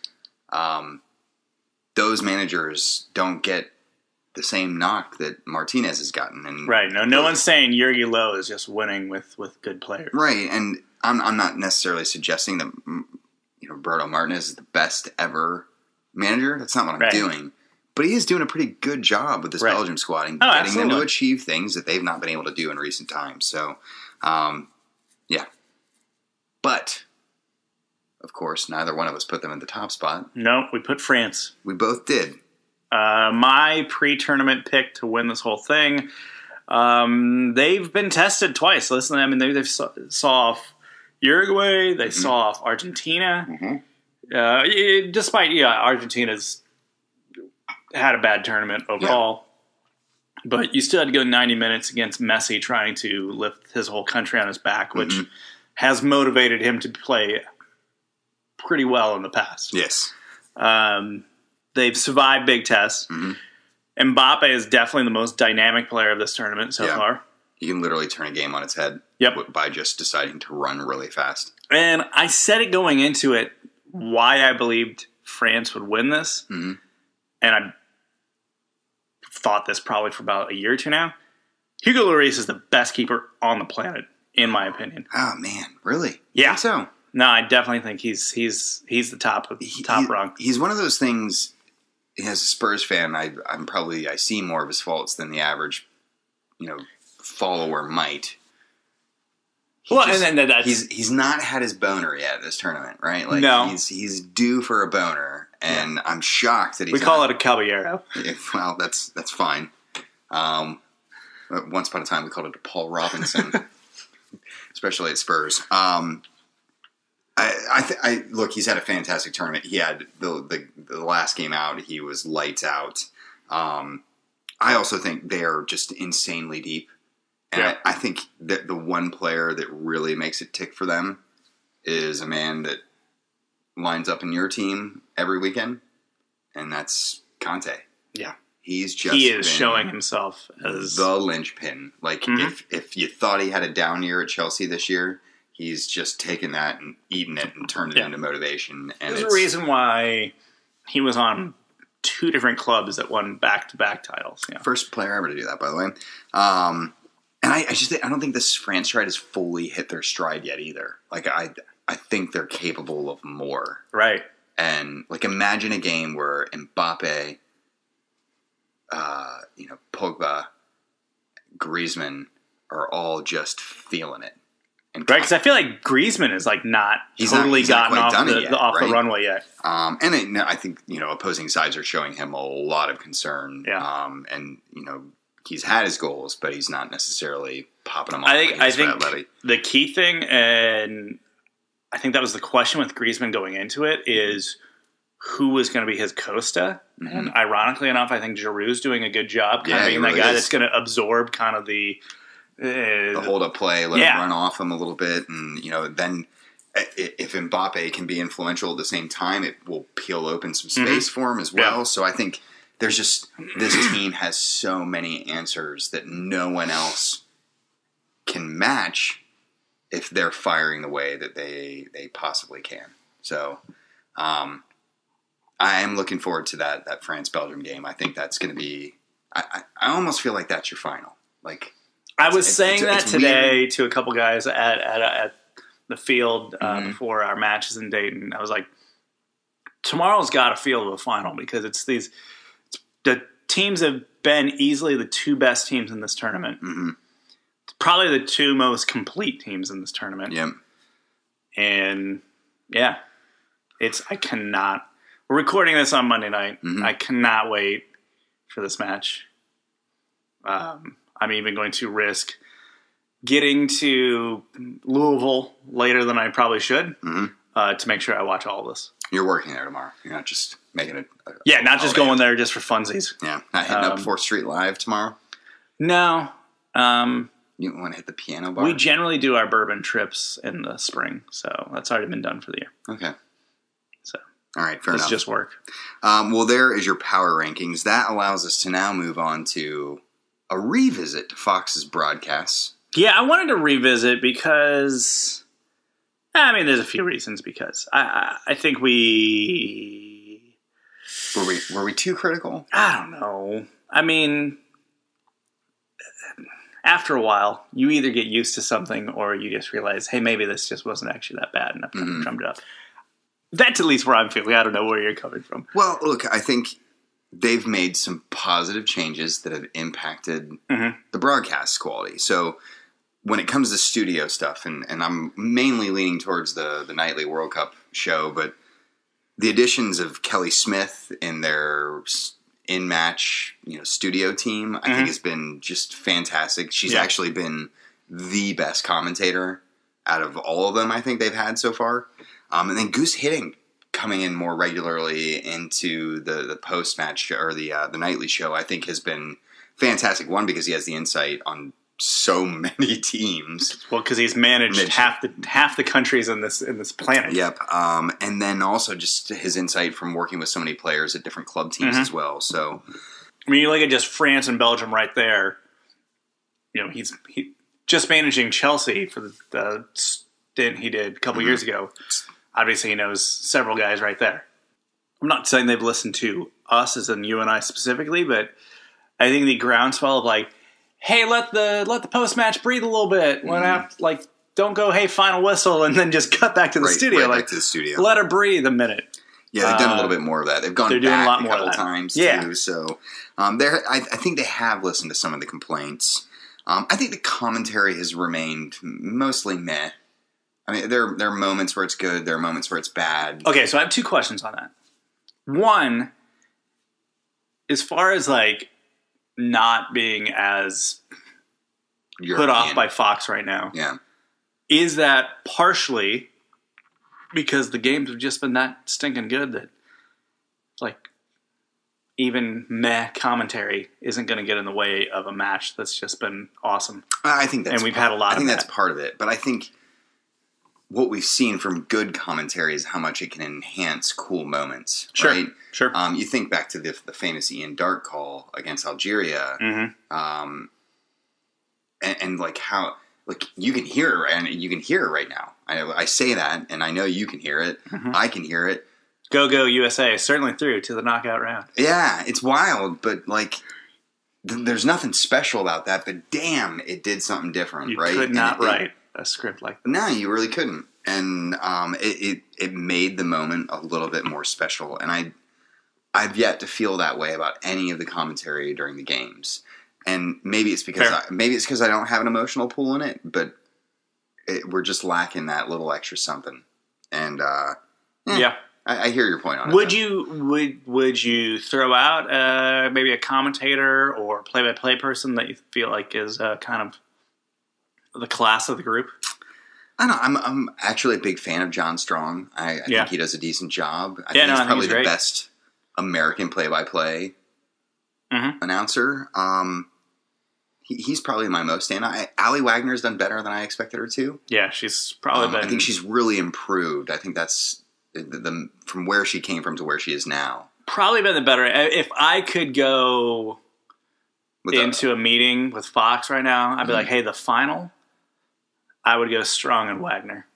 [SPEAKER 2] Those managers don't get the same knock that Martinez has gotten. And
[SPEAKER 1] right. No one's saying Jurgen Loh is just winning with good players.
[SPEAKER 2] Right. And I'm not necessarily suggesting that Roberto Martinez is the best ever manager. That's not what I'm doing. But he is doing a pretty good job with this Belgium squad and getting them to achieve things that they've not been able to do in recent times. So, yeah. But, of course, neither one of us put them in the top spot.
[SPEAKER 1] No, we put France.
[SPEAKER 2] We both did.
[SPEAKER 1] My pre-tournament pick to win this whole thing, they've been tested twice. Listen, I mean, they've saw off Uruguay. They saw off Argentina. Despite, Argentina's had a bad tournament overall. Yeah. But you still had to go 90 minutes against Messi trying to lift his whole country on his back, which has motivated him to play pretty well in the past.
[SPEAKER 2] Yes.
[SPEAKER 1] They've survived big tests. Mbappe is definitely the most dynamic player of this tournament so far.
[SPEAKER 2] He can literally turn a game on its head by just deciding to run really fast.
[SPEAKER 1] And I said it going into it, why I believed France would win this. And I thought this probably for about a year or two now. Hugo Lloris is the best keeper on the planet, in my opinion.
[SPEAKER 2] Oh, man. Really?
[SPEAKER 1] Yeah.
[SPEAKER 2] I think so.
[SPEAKER 1] No, I definitely think he's the top rung.
[SPEAKER 2] He's one of those things. As a Spurs fan, I see more of his faults than the average, follower might. He's not had his boner yet this tournament, right? Like, no, he's due for a boner, and I'm shocked that he's.
[SPEAKER 1] We call it a caballero.
[SPEAKER 2] Well, that's fine. Once upon a time, we called it a Paul Robinson, especially at Spurs. Look, he's had a fantastic tournament. He had the last game out, he was lights out. I also think they are just insanely deep. And I think that the one player that really makes it tick for them is a man that lines up in your team every weekend, and that's Conte.
[SPEAKER 1] Yeah.
[SPEAKER 2] He is
[SPEAKER 1] showing himself as
[SPEAKER 2] the linchpin. Like, if you thought he had a down year at Chelsea this year, he's just taken that and eaten it and turned it into motivation. And
[SPEAKER 1] there's a reason why he was on 2 different clubs that won back-to-back titles. Yeah.
[SPEAKER 2] First player ever to do that, by the way. And I don't think this France side has fully hit their stride yet either. Like, I think they're capable of more.
[SPEAKER 1] Right.
[SPEAKER 2] And, like, imagine a game where Mbappe, Pogba, Griezmann are all just feeling it.
[SPEAKER 1] Right, because I feel like Griezmann is like he's gotten off the runway yet.
[SPEAKER 2] And I think opposing sides are showing him a lot of concern.
[SPEAKER 1] Yeah.
[SPEAKER 2] And he's had his goals, but he's not necessarily popping them off.
[SPEAKER 1] I think the key thing, and I think that was the question with Griezmann going into it, is who was going to be his Costa.
[SPEAKER 2] Mm-hmm.
[SPEAKER 1] And ironically enough, I think Giroux's doing a good job kind of being that guy that's going to absorb kind of the
[SPEAKER 2] hold-up play, let him run off him a little bit. And, then if Mbappe can be influential at the same time, it will peel open some space for him as well. Yeah. So I think there's just – this team has so many answers that no one else can match if they're firing the way that they possibly can. So I am looking forward to that France-Belgium game. I think that's going to be I almost feel like that's your final. Like
[SPEAKER 1] I was saying that today weird. To a couple guys at the field before our matches in Dayton. I was like, tomorrow's got a feel of a final because the teams have been easily the two best teams in this tournament. Mm-hmm. Probably the two most complete teams in this tournament.
[SPEAKER 2] Yep.
[SPEAKER 1] And yeah, I cannot. We're recording this on Monday night. Mm-hmm. I cannot wait for this match. I'm even going to risk getting to Louisville later than I probably should to make sure I watch all of this.
[SPEAKER 2] You're working there tomorrow. You're not just making it.
[SPEAKER 1] Not just going there just for funsies.
[SPEAKER 2] Yeah, not hitting up 4th Street Live tomorrow.
[SPEAKER 1] No.
[SPEAKER 2] You want to hit the piano bar?
[SPEAKER 1] We generally do our bourbon trips in the spring, so that's already been done for the year.
[SPEAKER 2] Okay.
[SPEAKER 1] So,
[SPEAKER 2] all right, fair enough.
[SPEAKER 1] It's just work.
[SPEAKER 2] Well, there is your power rankings. That allows us to now move on to a revisit to Fox's broadcasts.
[SPEAKER 1] Yeah, I wanted to revisit because, there's a few reasons. Because I think we
[SPEAKER 2] were we too critical?
[SPEAKER 1] I don't know. After a while, you either get used to something or you just realize, hey, maybe this just wasn't actually that bad, and I've drummed it up. That's at least where I'm feeling. I don't know where you're coming from.
[SPEAKER 2] Well, look, I think they've made some positive changes that have impacted the broadcast quality. So when it comes to studio stuff, and I'm mainly leaning towards the nightly World Cup show, but the additions of Kelly Smith in their in-match, studio team, I think has been just fantastic. She's actually been the best commentator out of all of them I think they've had so far. And then Goose Hitting coming in more regularly into the post-match or the nightly show, I think has been fantastic. One, because he has the insight on so many teams.
[SPEAKER 1] Well, because he's managed half the countries in this planet.
[SPEAKER 2] Yep. And then also just his insight from working with so many players at different club teams as well. So,
[SPEAKER 1] you look at just France and Belgium right there. He's just managing Chelsea for the stint he did a couple years ago. Obviously, he knows several guys right there. I'm not saying they've listened to us, as in you and I specifically, but I think the groundswell of like, hey, let the post match breathe a little bit. Don't go, hey, final whistle, and then just cut back to the studio.
[SPEAKER 2] Back to the studio.
[SPEAKER 1] Let her breathe a minute.
[SPEAKER 2] Yeah, they've done a little bit more of that. They've gone back a couple times too. So I think they have listened to some of the complaints. I think the commentary has remained mostly meh. There are moments where it's good. There are moments where it's bad.
[SPEAKER 1] Okay, so I have two questions on that. One, as far as not being as put off by Fox right now, is that partially because the games have just been that stinking good that even meh commentary isn't going to get in the way of a match that's just been awesome?
[SPEAKER 2] I think that's
[SPEAKER 1] and we've had a lot.
[SPEAKER 2] I think that's part of it, but I think what we've seen from good commentary is how much it can enhance cool moments.
[SPEAKER 1] Sure,
[SPEAKER 2] right?
[SPEAKER 1] Sure.
[SPEAKER 2] You think back to the famous Ian Dark call against Algeria, and how you can hear it, and you can hear it right now. I say that, and I know you can hear it. I can hear it.
[SPEAKER 1] Go USA! Certainly through to the knockout round.
[SPEAKER 2] Yeah, it's wild, but there's nothing special about that. But damn, it did something different. Right?
[SPEAKER 1] You could not write a script like that.
[SPEAKER 2] No, you really couldn't. And it made the moment a little bit more special. And I've yet to feel that way about any of the commentary during the games. And maybe it's because I don't have an emotional pull in it, but we're just lacking that little extra something. And I hear your point on it.
[SPEAKER 1] Would you throw out maybe a commentator or play-by-play person that you feel like is kind of the class of the group?
[SPEAKER 2] I don't know. I'm actually a big fan of John Strong. I think he does a decent job. I think he's probably the best American play-by-play announcer. He's probably my most standout. Allie Wagner's done better than I expected her to.
[SPEAKER 1] Yeah, she's probably been...
[SPEAKER 2] I think she's really improved. I think that's from where she came from to where she is now.
[SPEAKER 1] Probably been the better. If I could go into a meeting with Fox right now, I'd be like, hey, the final, I would go Strong and Wagner.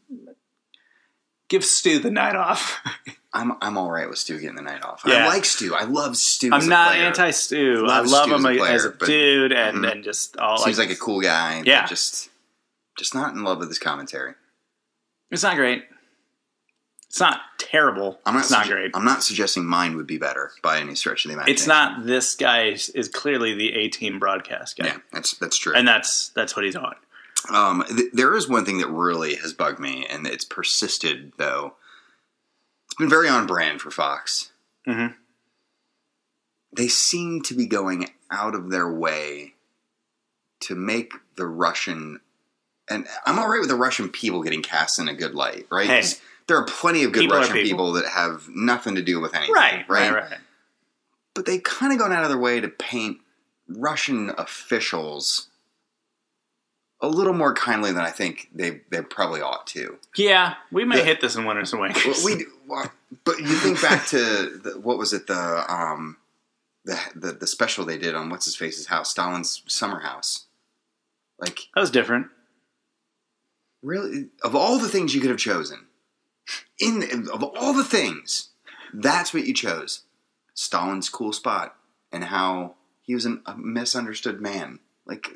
[SPEAKER 1] Give Stu the night off.
[SPEAKER 2] I'm all right with Stu getting the night off.
[SPEAKER 1] Yeah.
[SPEAKER 2] I like Stu. I love Stu.
[SPEAKER 1] I'm not anti-Stu. I love him as a dude and just all.
[SPEAKER 2] Seems like a cool guy.
[SPEAKER 1] Yeah.
[SPEAKER 2] But just not in love with his commentary.
[SPEAKER 1] It's not great. It's not terrible. It's not great.
[SPEAKER 2] I'm not suggesting mine would be better by any stretch of the imagination.
[SPEAKER 1] It's not. This guy is clearly the A-team broadcast guy.
[SPEAKER 2] Yeah, that's true.
[SPEAKER 1] And that's what he's on.
[SPEAKER 2] There is one thing that really has bugged me, and it's persisted, though. It's been very on brand for Fox.
[SPEAKER 1] Mm-hmm.
[SPEAKER 2] They seem to be going out of their way to make the Russian... And I'm all right with the Russian people getting cast in a good light, right?
[SPEAKER 1] Hey,
[SPEAKER 2] there are plenty of good Russian people that have nothing to do with anything, right? But they've kind of gone out of their way to paint Russian officials a little more kindly than I think they probably ought to.
[SPEAKER 1] Yeah, we may hit this in Winners and Wankers.
[SPEAKER 2] But you think back to what was it, the special they did on what's his face's house, Stalin's summer house. Like
[SPEAKER 1] that was different.
[SPEAKER 2] Really, of all the things you could have chosen, of all the things, that's what you chose. Stalin's cool spot and how he was a misunderstood man. Like,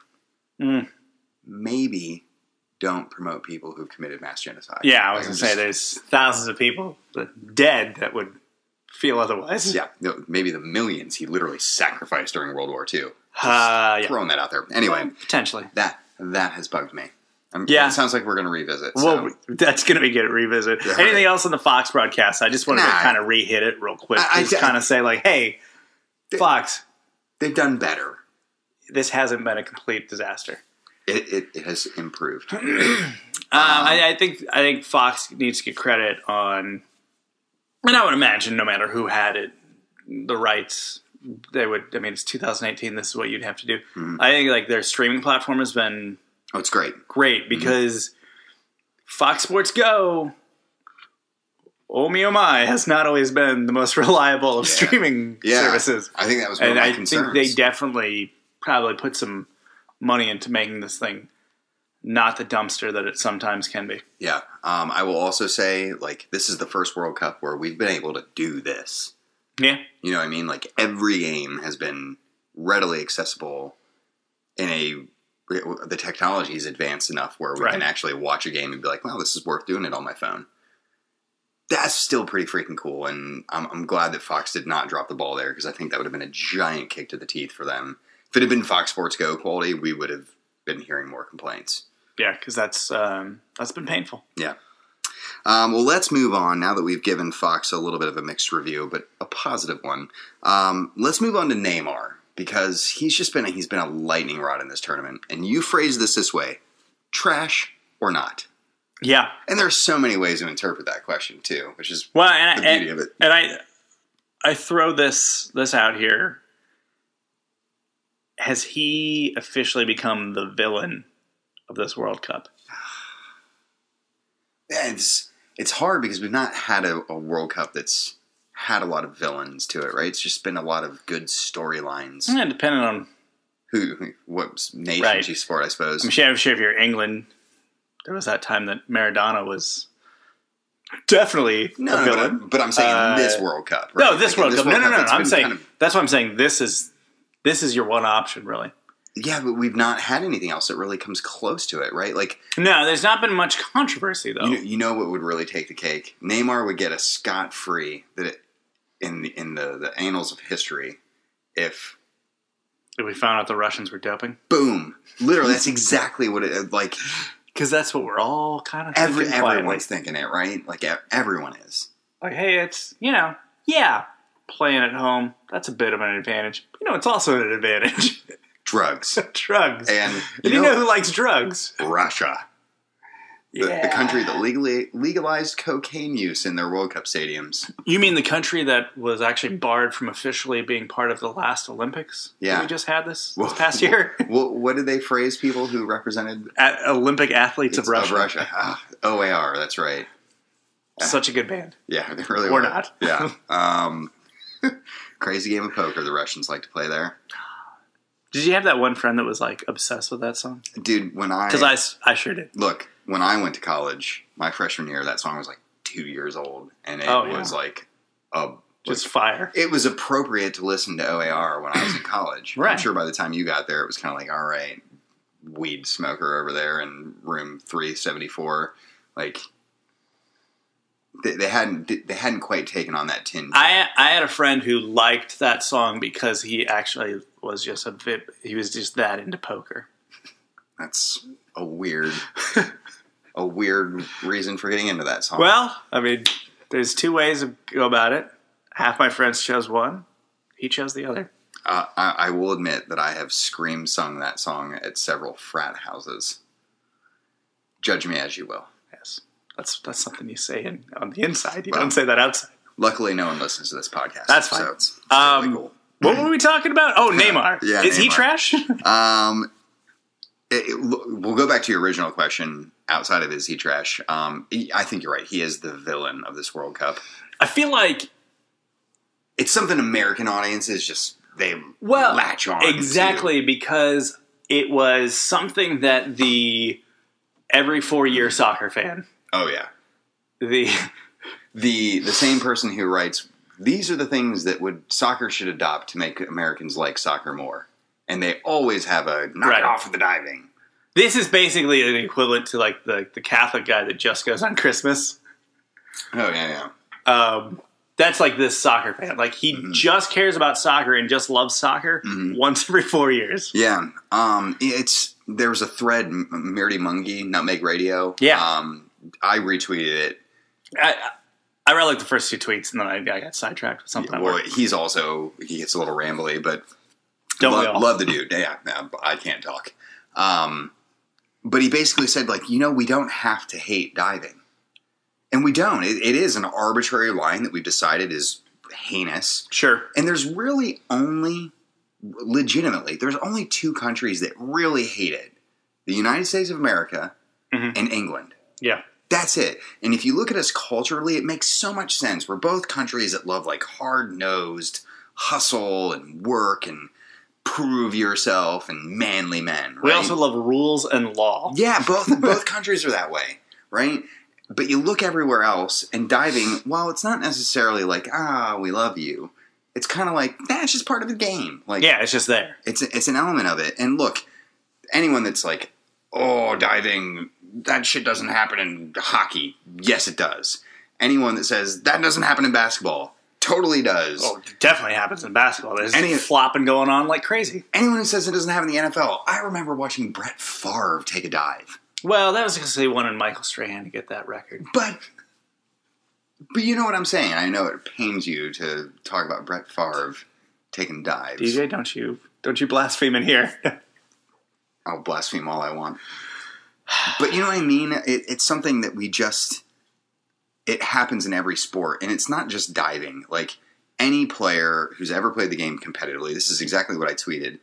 [SPEAKER 2] maybe don't promote people who've committed mass genocide.
[SPEAKER 1] Yeah, I was going to say there's thousands of people dead that would feel otherwise.
[SPEAKER 2] Yeah, maybe the millions he literally sacrificed during World War II. Throwing that out there. Anyway,
[SPEAKER 1] potentially
[SPEAKER 2] that has bugged me. It sounds like we're going to revisit.
[SPEAKER 1] So. Well, that's going to be good to revisit. Yeah. Anything else on the Fox broadcast? I just wanted to kind of re-hit it real quick. Just kind of say like, hey, Fox.
[SPEAKER 2] They've done better.
[SPEAKER 1] This hasn't been a complete disaster.
[SPEAKER 2] It has improved.
[SPEAKER 1] I think Fox needs to get credit on, and I would imagine no matter who had it, the rights, they would, I mean, it's 2018, this is what you'd have to do. Mm-hmm. I think like their streaming platform has been...
[SPEAKER 2] Oh, it's great.
[SPEAKER 1] Great, because Fox Sports Go, oh my, has not always been the most reliable of streaming services.
[SPEAKER 2] I think that was one of my concerns.
[SPEAKER 1] I think they definitely probably put some money into making this thing not the dumpster that it sometimes can be.
[SPEAKER 2] Yeah. I will also say, like, this is the first World Cup where we've been able to do this.
[SPEAKER 1] Yeah.
[SPEAKER 2] You know what I mean? Like, every game has been readily accessible in the technology is advanced enough where we can actually watch a game and be like, well, this is worth doing it on my phone. That's still pretty freaking cool, and I'm glad that Fox did not drop the ball there, because I think that would have been a giant kick to the teeth for them. If it had been Fox Sports Go quality, we would have been hearing more complaints.
[SPEAKER 1] Yeah, because that's been painful.
[SPEAKER 2] Yeah. Well, let's move on, now that we've given Fox a little bit of a mixed review, but a positive one. Let's move on to Neymar. Because he's been a lightning rod in this tournament. And you phrase this way, trash or not?
[SPEAKER 1] Yeah.
[SPEAKER 2] And there's so many ways to interpret that question, too, which is the beauty of it.
[SPEAKER 1] And I throw this out here. Has he officially become the villain of this World Cup?
[SPEAKER 2] It's hard because we've not had a World Cup that's had a lot of villains to it, right? It's just been a lot of good storylines.
[SPEAKER 1] Yeah, depending on
[SPEAKER 2] what nation you support, I suppose.
[SPEAKER 1] I'm sure if you're England, there was that time that Maradona was definitely a villain.
[SPEAKER 2] But I'm saying this World Cup. Right?
[SPEAKER 1] No, this World Cup. No. I'm saying that's why I'm saying this is your one option, really.
[SPEAKER 2] Yeah, but we've not had anything else that really comes close to it, right? Like,
[SPEAKER 1] no, there's not been much controversy though.
[SPEAKER 2] You know what would really take the cake? Neymar would get a scot-free in the annals of history if
[SPEAKER 1] we found out the Russians were doping.
[SPEAKER 2] Boom! Literally, that's exactly what it like.
[SPEAKER 1] Because that's what we're all kind of
[SPEAKER 2] everyone's thinking it, right? Like everyone is.
[SPEAKER 1] Like, hey, it's playing at home. That's a bit of an advantage. It's also an advantage.
[SPEAKER 2] Drugs.
[SPEAKER 1] Drugs.
[SPEAKER 2] And
[SPEAKER 1] you know who likes drugs?
[SPEAKER 2] Russia. The country that legalized cocaine use in their World Cup stadiums.
[SPEAKER 1] You mean the country that was actually barred from officially being part of the last Olympics?
[SPEAKER 2] Yeah.
[SPEAKER 1] We just had this past year?
[SPEAKER 2] What did they phrase people who represented...
[SPEAKER 1] Olympic Athletes of Russia.
[SPEAKER 2] OAR, that's right.
[SPEAKER 1] Such a good band.
[SPEAKER 2] Yeah, they really
[SPEAKER 1] or
[SPEAKER 2] were.
[SPEAKER 1] Or not.
[SPEAKER 2] Yeah. Crazy game of poker the Russians like to play there.
[SPEAKER 1] Did you have that one friend that was like obsessed with that song?
[SPEAKER 2] Dude,
[SPEAKER 1] Because I sure did.
[SPEAKER 2] Look, when I went to college, my freshman year, that song was like 2 years old. And it was like...
[SPEAKER 1] Just fire.
[SPEAKER 2] It was appropriate to listen to OAR when I was in college.
[SPEAKER 1] Right.
[SPEAKER 2] I'm sure by the time you got there, it was kind of like, all right, weed smoker over there in room 374. Like... They hadn't quite taken on that tinge.
[SPEAKER 1] I had a friend who liked that song because he actually was just he was just that into poker.
[SPEAKER 2] That's a weird reason for getting into that song.
[SPEAKER 1] Well, I mean, there's two ways to go about it. Half my friends chose one. He chose the other.
[SPEAKER 2] I will admit that I have scream sung that song at several frat houses. Judge me as you will.
[SPEAKER 1] Yes. That's something you say on the inside. You don't say that outside.
[SPEAKER 2] Luckily, no one listens to this podcast.
[SPEAKER 1] That's fine.
[SPEAKER 2] So it's totally cool.
[SPEAKER 1] What were we talking about? Oh, Neymar.
[SPEAKER 2] Yeah,
[SPEAKER 1] Is
[SPEAKER 2] Neymar.
[SPEAKER 1] he trash?
[SPEAKER 2] We'll go back to your original question. Outside of is he trash? I think you're right. He is the villain of this World Cup.
[SPEAKER 1] I feel like
[SPEAKER 2] it's something American audiences just latch on
[SPEAKER 1] exactly
[SPEAKER 2] to.
[SPEAKER 1] Because it was something that the every 4-year soccer fan.
[SPEAKER 2] Oh yeah.
[SPEAKER 1] The
[SPEAKER 2] same person who writes, these are the things that soccer should adopt to make Americans like soccer more. And they always have a knock it off with the diving.
[SPEAKER 1] This is basically an equivalent to like the Catholic guy that just goes on Christmas.
[SPEAKER 2] Oh yeah.
[SPEAKER 1] That's like this soccer fan. Like he just cares about soccer and just loves soccer once every 4 years.
[SPEAKER 2] Yeah. There was a thread, Mirty Mungie, Nutmeg Radio.
[SPEAKER 1] Yeah.
[SPEAKER 2] I retweeted it.
[SPEAKER 1] I read like the first 2 tweets and then I got sidetracked with something.
[SPEAKER 2] Well, he gets a little rambly, but love the dude. Yeah, I can't talk. But he basically said, like, we don't have to hate diving. And we don't. It is an arbitrary line that we've decided is heinous.
[SPEAKER 1] Sure.
[SPEAKER 2] And there's really legitimately, there's only 2 countries that really hate it. The United States of America and England.
[SPEAKER 1] Yeah.
[SPEAKER 2] That's it. And if you look at us culturally, it makes so much sense. We're both countries that love like hard-nosed hustle and work and prove yourself and manly men. Right?
[SPEAKER 1] We also love rules and law.
[SPEAKER 2] Yeah, both countries are that way, right? But you look everywhere else, and diving, while it's not necessarily like, we love you, it's kind of like, it's just part of the game. Like,
[SPEAKER 1] yeah, it's just there.
[SPEAKER 2] It's an element of it. And look, anyone that's like, oh, diving, that shit doesn't happen in hockey. Yes, it does. Anyone that says, that doesn't happen in basketball, totally does.
[SPEAKER 1] Oh, it definitely happens in basketball. There's flopping going on like crazy.
[SPEAKER 2] Anyone who says it doesn't happen in the NFL, I remember watching Brett Favre take a dive.
[SPEAKER 1] Well, that was because they wanted Michael Strahan to get that record.
[SPEAKER 2] But you know what I'm saying. I know it pains you to talk about Brett Favre taking dives.
[SPEAKER 1] DJ, don't you blaspheme in here.
[SPEAKER 2] I'll blaspheme all I want. But you know what I mean? It's something that it happens in every sport. And it's not just diving. Like, any player who's ever played the game competitively, this is exactly what I tweeted.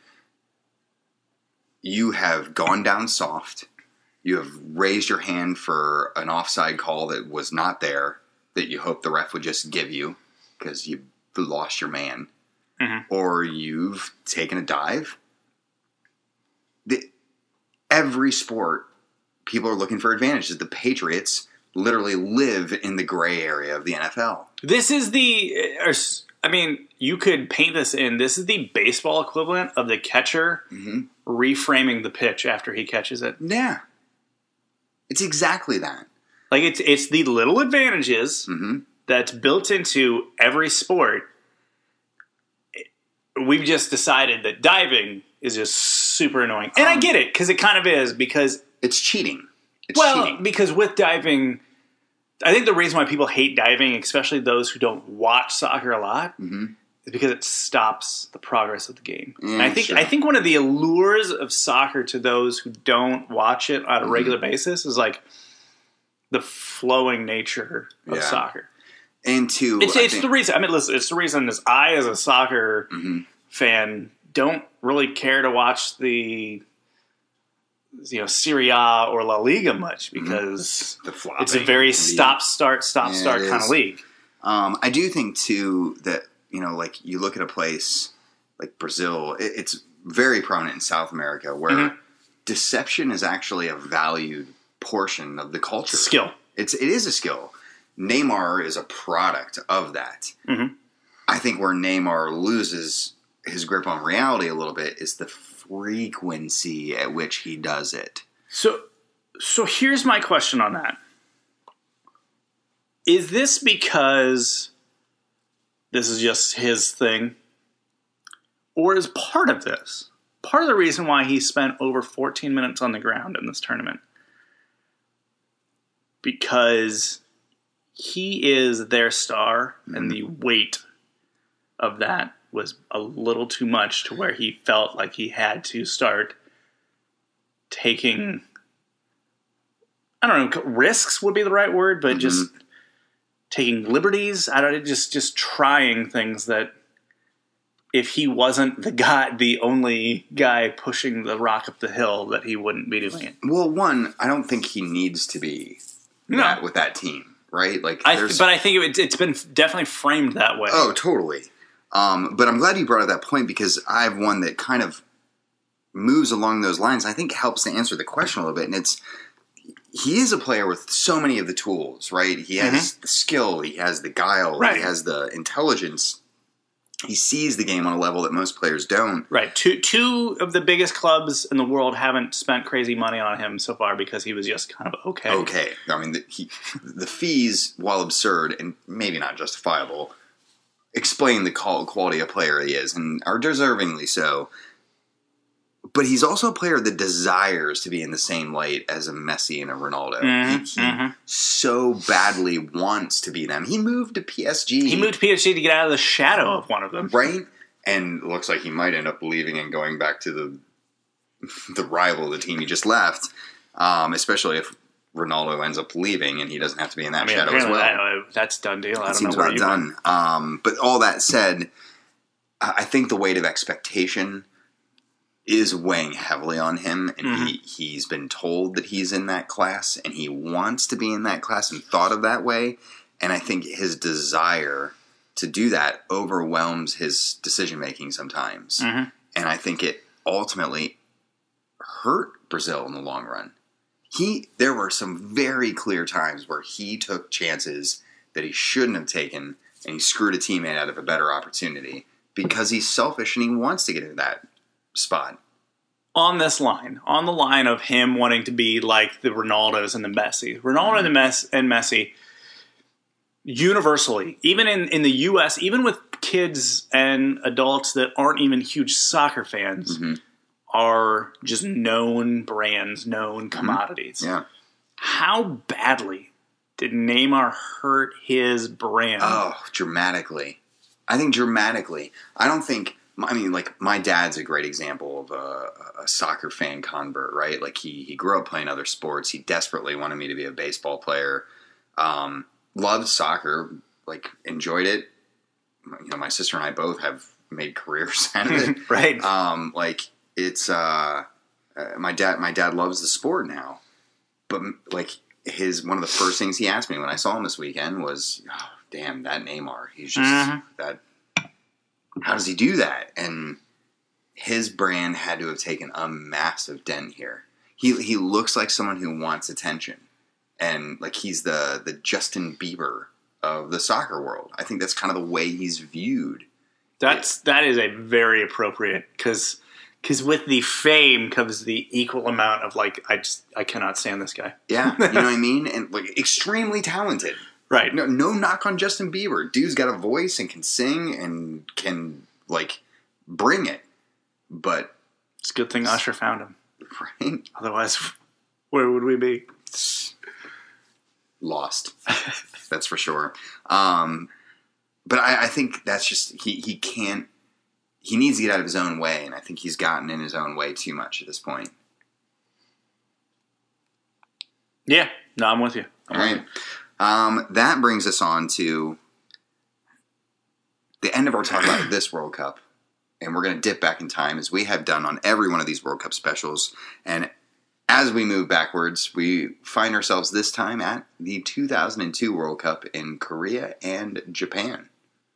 [SPEAKER 2] You have gone down soft. You have raised your hand for an offside call that was not there, that you hope the ref would just give you because you lost your man. Or you've taken a dive. Every sport, people are looking for advantages. The Patriots literally live in the gray area of the NFL.
[SPEAKER 1] This is you could paint this this is the baseball equivalent of the catcher reframing the pitch after he catches it.
[SPEAKER 2] Yeah. It's exactly that.
[SPEAKER 1] Like, it's the little advantages that's built into every sport. We've just decided that diving is just super annoying. And I get it, because it kind of is, because...
[SPEAKER 2] It's cheating.
[SPEAKER 1] Because with diving... I think the reason why people hate diving, especially those who don't watch soccer a lot, is because it stops the progress of the game. And I think one of the allures of soccer to those who don't watch it on a regular basis is like, the flowing nature of soccer.
[SPEAKER 2] And two,
[SPEAKER 1] it's the reason. I mean, listen, it's the reason is I, as a soccer fan, don't really care to watch the Serie A or La Liga much because it's a very stop-start kind of league.
[SPEAKER 2] I do think too that like you look at a place like Brazil, it's very prominent in South America where deception is actually a valued portion of the culture.
[SPEAKER 1] Skill.
[SPEAKER 2] It is a skill. Neymar is a product of that. I think where Neymar loses his grip on reality a little bit is the frequency at which he does it.
[SPEAKER 1] So here's my question on that. Is this because this is just his thing? Or is part of the reason why he spent over 14 minutes on the ground in this tournament? Because he is their star, and the weight of that was a little too much to where he felt like he had to start taking, I don't know, risks would be the right word, but just taking liberties. Just trying things that if he wasn't the only guy pushing the rock up the hill, that he wouldn't be doing it.
[SPEAKER 2] Well, one, I don't think he needs to be that with that team, right? Like,
[SPEAKER 1] but I think it's been definitely framed that way.
[SPEAKER 2] Oh, totally. But I'm glad you brought up that point because I have one that kind of moves along those lines. I think helps to answer the question a little bit, and he is a player with so many of the tools, right? He has the skill, he has the guile, he has the intelligence. He sees the game on a level that most players don't.
[SPEAKER 1] Right. Two of the biggest clubs in the world haven't spent crazy money on him so far because he was just kind of okay.
[SPEAKER 2] Okay. I mean, the fees, while absurd and maybe not justifiable, explain the quality of player he is and are deservingly so. But he's also a player that desires to be in the same light as a Messi and a Ronaldo. He so badly wants to be them. He moved to PSG.
[SPEAKER 1] He moved to PSG to get out of the shadow of one of them.
[SPEAKER 2] Right? And looks like he might end up leaving and going back to the rival of the team he just left. Especially if Ronaldo ends up leaving and he doesn't have to be in that shadow as well.
[SPEAKER 1] That's done deal. I don't
[SPEAKER 2] know where you're done. But all that said, I think the weight of expectation is weighing heavily on him, and he's been told that he's in that class, and he wants to be in that class and thought of that way, and I think his desire to do that overwhelms his decision-making sometimes, and I think it ultimately hurt Brazil in the long run. There were some very clear times where he took chances that he shouldn't have taken, and he screwed a teammate out of a better opportunity, because he's selfish and he wants to get into that spot.
[SPEAKER 1] On the line of him wanting to be like the Ronaldos and the Messi. Ronaldo and Messi, universally, even in the U.S., even with kids and adults that aren't even huge soccer fans, are just known brands, known commodities.
[SPEAKER 2] Yeah.
[SPEAKER 1] How badly did Neymar hurt his brand?
[SPEAKER 2] Oh, dramatically. I think dramatically. Like, my dad's a great example of a soccer fan convert, right? Like, he grew up playing other sports. He desperately wanted me to be a baseball player. Loved soccer, like, enjoyed it. My sister and I both have made careers out of it.
[SPEAKER 1] Right.
[SPEAKER 2] It's my dad loves the sport now. But, like, one of the first things he asked me when I saw him this weekend was, oh, damn, that Neymar. He's just that. How does he do that? And his brand had to have taken a massive dent here. He looks like someone who wants attention. And like he's the Justin Bieber of the soccer world. I think that's kind of the way he's viewed.
[SPEAKER 1] That is a very appropriate, because with the fame comes the equal amount of like, I cannot stand this guy.
[SPEAKER 2] Yeah, you know what I mean? And like extremely talented.
[SPEAKER 1] Right.
[SPEAKER 2] No knock on Justin Bieber. Dude's got a voice and can sing and can, like, bring it. But
[SPEAKER 1] it's a good thing Usher found him.
[SPEAKER 2] Right?
[SPEAKER 1] Otherwise, where would we be?
[SPEAKER 2] Lost. That's for sure. But I think that's just, he can't, he needs to get out of his own way, and I think he's gotten in his own way too much at this point.
[SPEAKER 1] Yeah, No, I'm with you.
[SPEAKER 2] All right. That brings us on to the end of our talk about this World Cup. And we're going to dip back in time as we have done on every one of these World Cup specials. And as we move backwards, we find ourselves this time at the 2002 World Cup in Korea and Japan.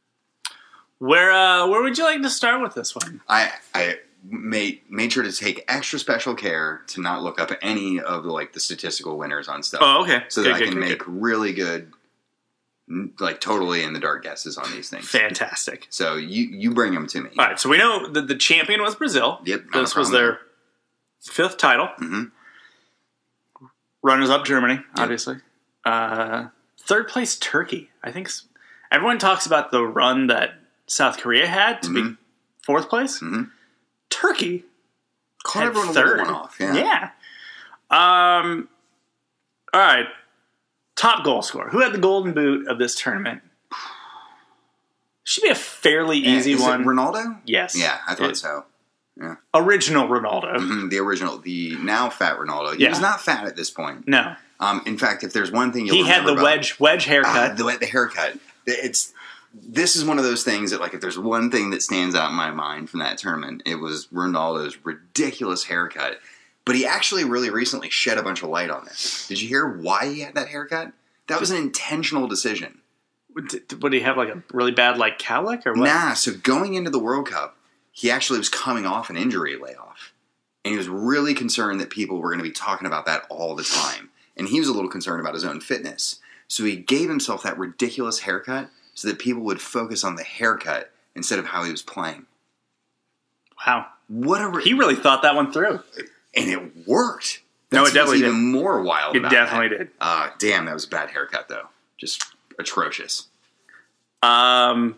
[SPEAKER 1] Where would you like to start with this one?
[SPEAKER 2] I made sure to take extra special care to not look up any of the statistical winners on stuff.
[SPEAKER 1] Oh, okay.
[SPEAKER 2] So that I can make really good, totally in the dark guesses on these things.
[SPEAKER 1] Fantastic.
[SPEAKER 2] So you bring them to me.
[SPEAKER 1] All right. So we know that the champion was Brazil.
[SPEAKER 2] Yep.
[SPEAKER 1] This was their 5th title.
[SPEAKER 2] Mm-hmm.
[SPEAKER 1] Runners up Germany, obviously. 3rd place Turkey. I think everyone talks about the run that South Korea had to be 4th place.
[SPEAKER 2] Mm-hmm.
[SPEAKER 1] Turkey
[SPEAKER 2] Caught
[SPEAKER 1] had
[SPEAKER 2] everyone a
[SPEAKER 1] 3rd.
[SPEAKER 2] little one off. Yeah.
[SPEAKER 1] All right. Top goal scorer. Who had the golden boot of this tournament? Should be a fairly easy
[SPEAKER 2] Is
[SPEAKER 1] one.
[SPEAKER 2] it Ronaldo?
[SPEAKER 1] Yes.
[SPEAKER 2] Yeah, I thought so. Yeah.
[SPEAKER 1] Original Ronaldo.
[SPEAKER 2] Mm-hmm. The original, the now fat Ronaldo. He
[SPEAKER 1] Yeah.
[SPEAKER 2] was not fat at this point.
[SPEAKER 1] No.
[SPEAKER 2] In fact, if there's one thing
[SPEAKER 1] He had the wedge haircut.
[SPEAKER 2] The haircut. This is one of those things that, if there's one thing that stands out in my mind from that tournament, it was Ronaldo's ridiculous haircut. But he actually really recently shed a bunch of light on this. Did you hear why he had that haircut? That was an intentional decision.
[SPEAKER 1] Would he have a really bad cowlick or what?
[SPEAKER 2] Nah, so going into the World Cup, he actually was coming off an injury layoff. And he was really concerned that people were going to be talking about that all the time. And he was a little concerned about his own fitness. So he gave himself that ridiculous haircut so that people would focus on the haircut instead of how he was playing.
[SPEAKER 1] Wow.
[SPEAKER 2] He
[SPEAKER 1] really thought that one through.
[SPEAKER 2] And it worked.
[SPEAKER 1] No, it definitely
[SPEAKER 2] even
[SPEAKER 1] did.
[SPEAKER 2] more wild
[SPEAKER 1] It
[SPEAKER 2] about
[SPEAKER 1] definitely
[SPEAKER 2] that.
[SPEAKER 1] did.
[SPEAKER 2] Damn, that was a bad haircut, though. Just atrocious.
[SPEAKER 1] Who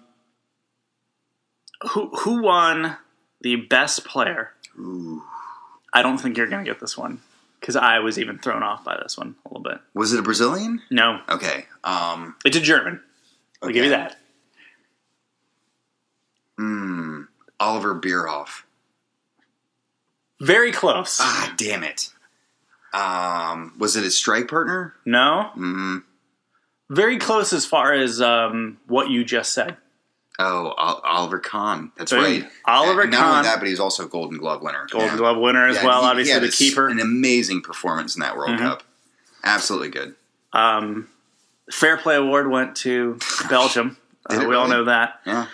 [SPEAKER 1] won the best player?
[SPEAKER 2] Ooh.
[SPEAKER 1] I don't think you're going to get this one because I was even thrown off by this one a little bit.
[SPEAKER 2] Was it a Brazilian?
[SPEAKER 1] No.
[SPEAKER 2] Okay.
[SPEAKER 1] It's a German. I'll give you that.
[SPEAKER 2] Oliver Bierhoff.
[SPEAKER 1] Very close.
[SPEAKER 2] Damn it. Was it his strike partner?
[SPEAKER 1] No. Very close as far as what you just said.
[SPEAKER 2] Oh, Oliver Kahn. That's
[SPEAKER 1] Boom.
[SPEAKER 2] right.
[SPEAKER 1] Oliver
[SPEAKER 2] Not
[SPEAKER 1] Kahn.
[SPEAKER 2] only that, but he's also Golden Glove winner.
[SPEAKER 1] Golden Glove winner as well, obviously
[SPEAKER 2] he had
[SPEAKER 1] the keeper.
[SPEAKER 2] An amazing performance in that World Cup. Absolutely good.
[SPEAKER 1] Fair Play Award went to Belgium.
[SPEAKER 2] Did it
[SPEAKER 1] we all
[SPEAKER 2] really?
[SPEAKER 1] know that.
[SPEAKER 2] Yeah.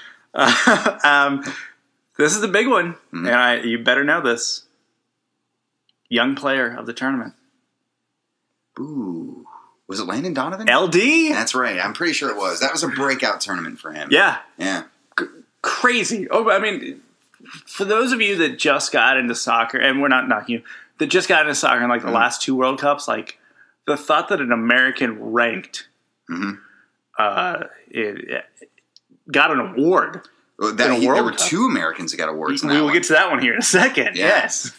[SPEAKER 1] This is the big one, and you better know this. Young player of the tournament.
[SPEAKER 2] Ooh. Was it Landon Donovan?
[SPEAKER 1] LD?
[SPEAKER 2] That's right. I'm pretty sure it was. That was a breakout tournament for him.
[SPEAKER 1] Yeah.
[SPEAKER 2] Yeah.
[SPEAKER 1] Crazy. Oh, I mean, for those of you that just got into soccer, and we're not knocking you, that just got into soccer in the last 2 World Cups, the thought that an American ranked got an award.
[SPEAKER 2] Well,
[SPEAKER 1] in a
[SPEAKER 2] there
[SPEAKER 1] World
[SPEAKER 2] were
[SPEAKER 1] Cup.
[SPEAKER 2] 2 Americans that got awards in
[SPEAKER 1] We
[SPEAKER 2] that
[SPEAKER 1] will
[SPEAKER 2] one.
[SPEAKER 1] get to that one here in a second.
[SPEAKER 2] Yeah.
[SPEAKER 1] Yes.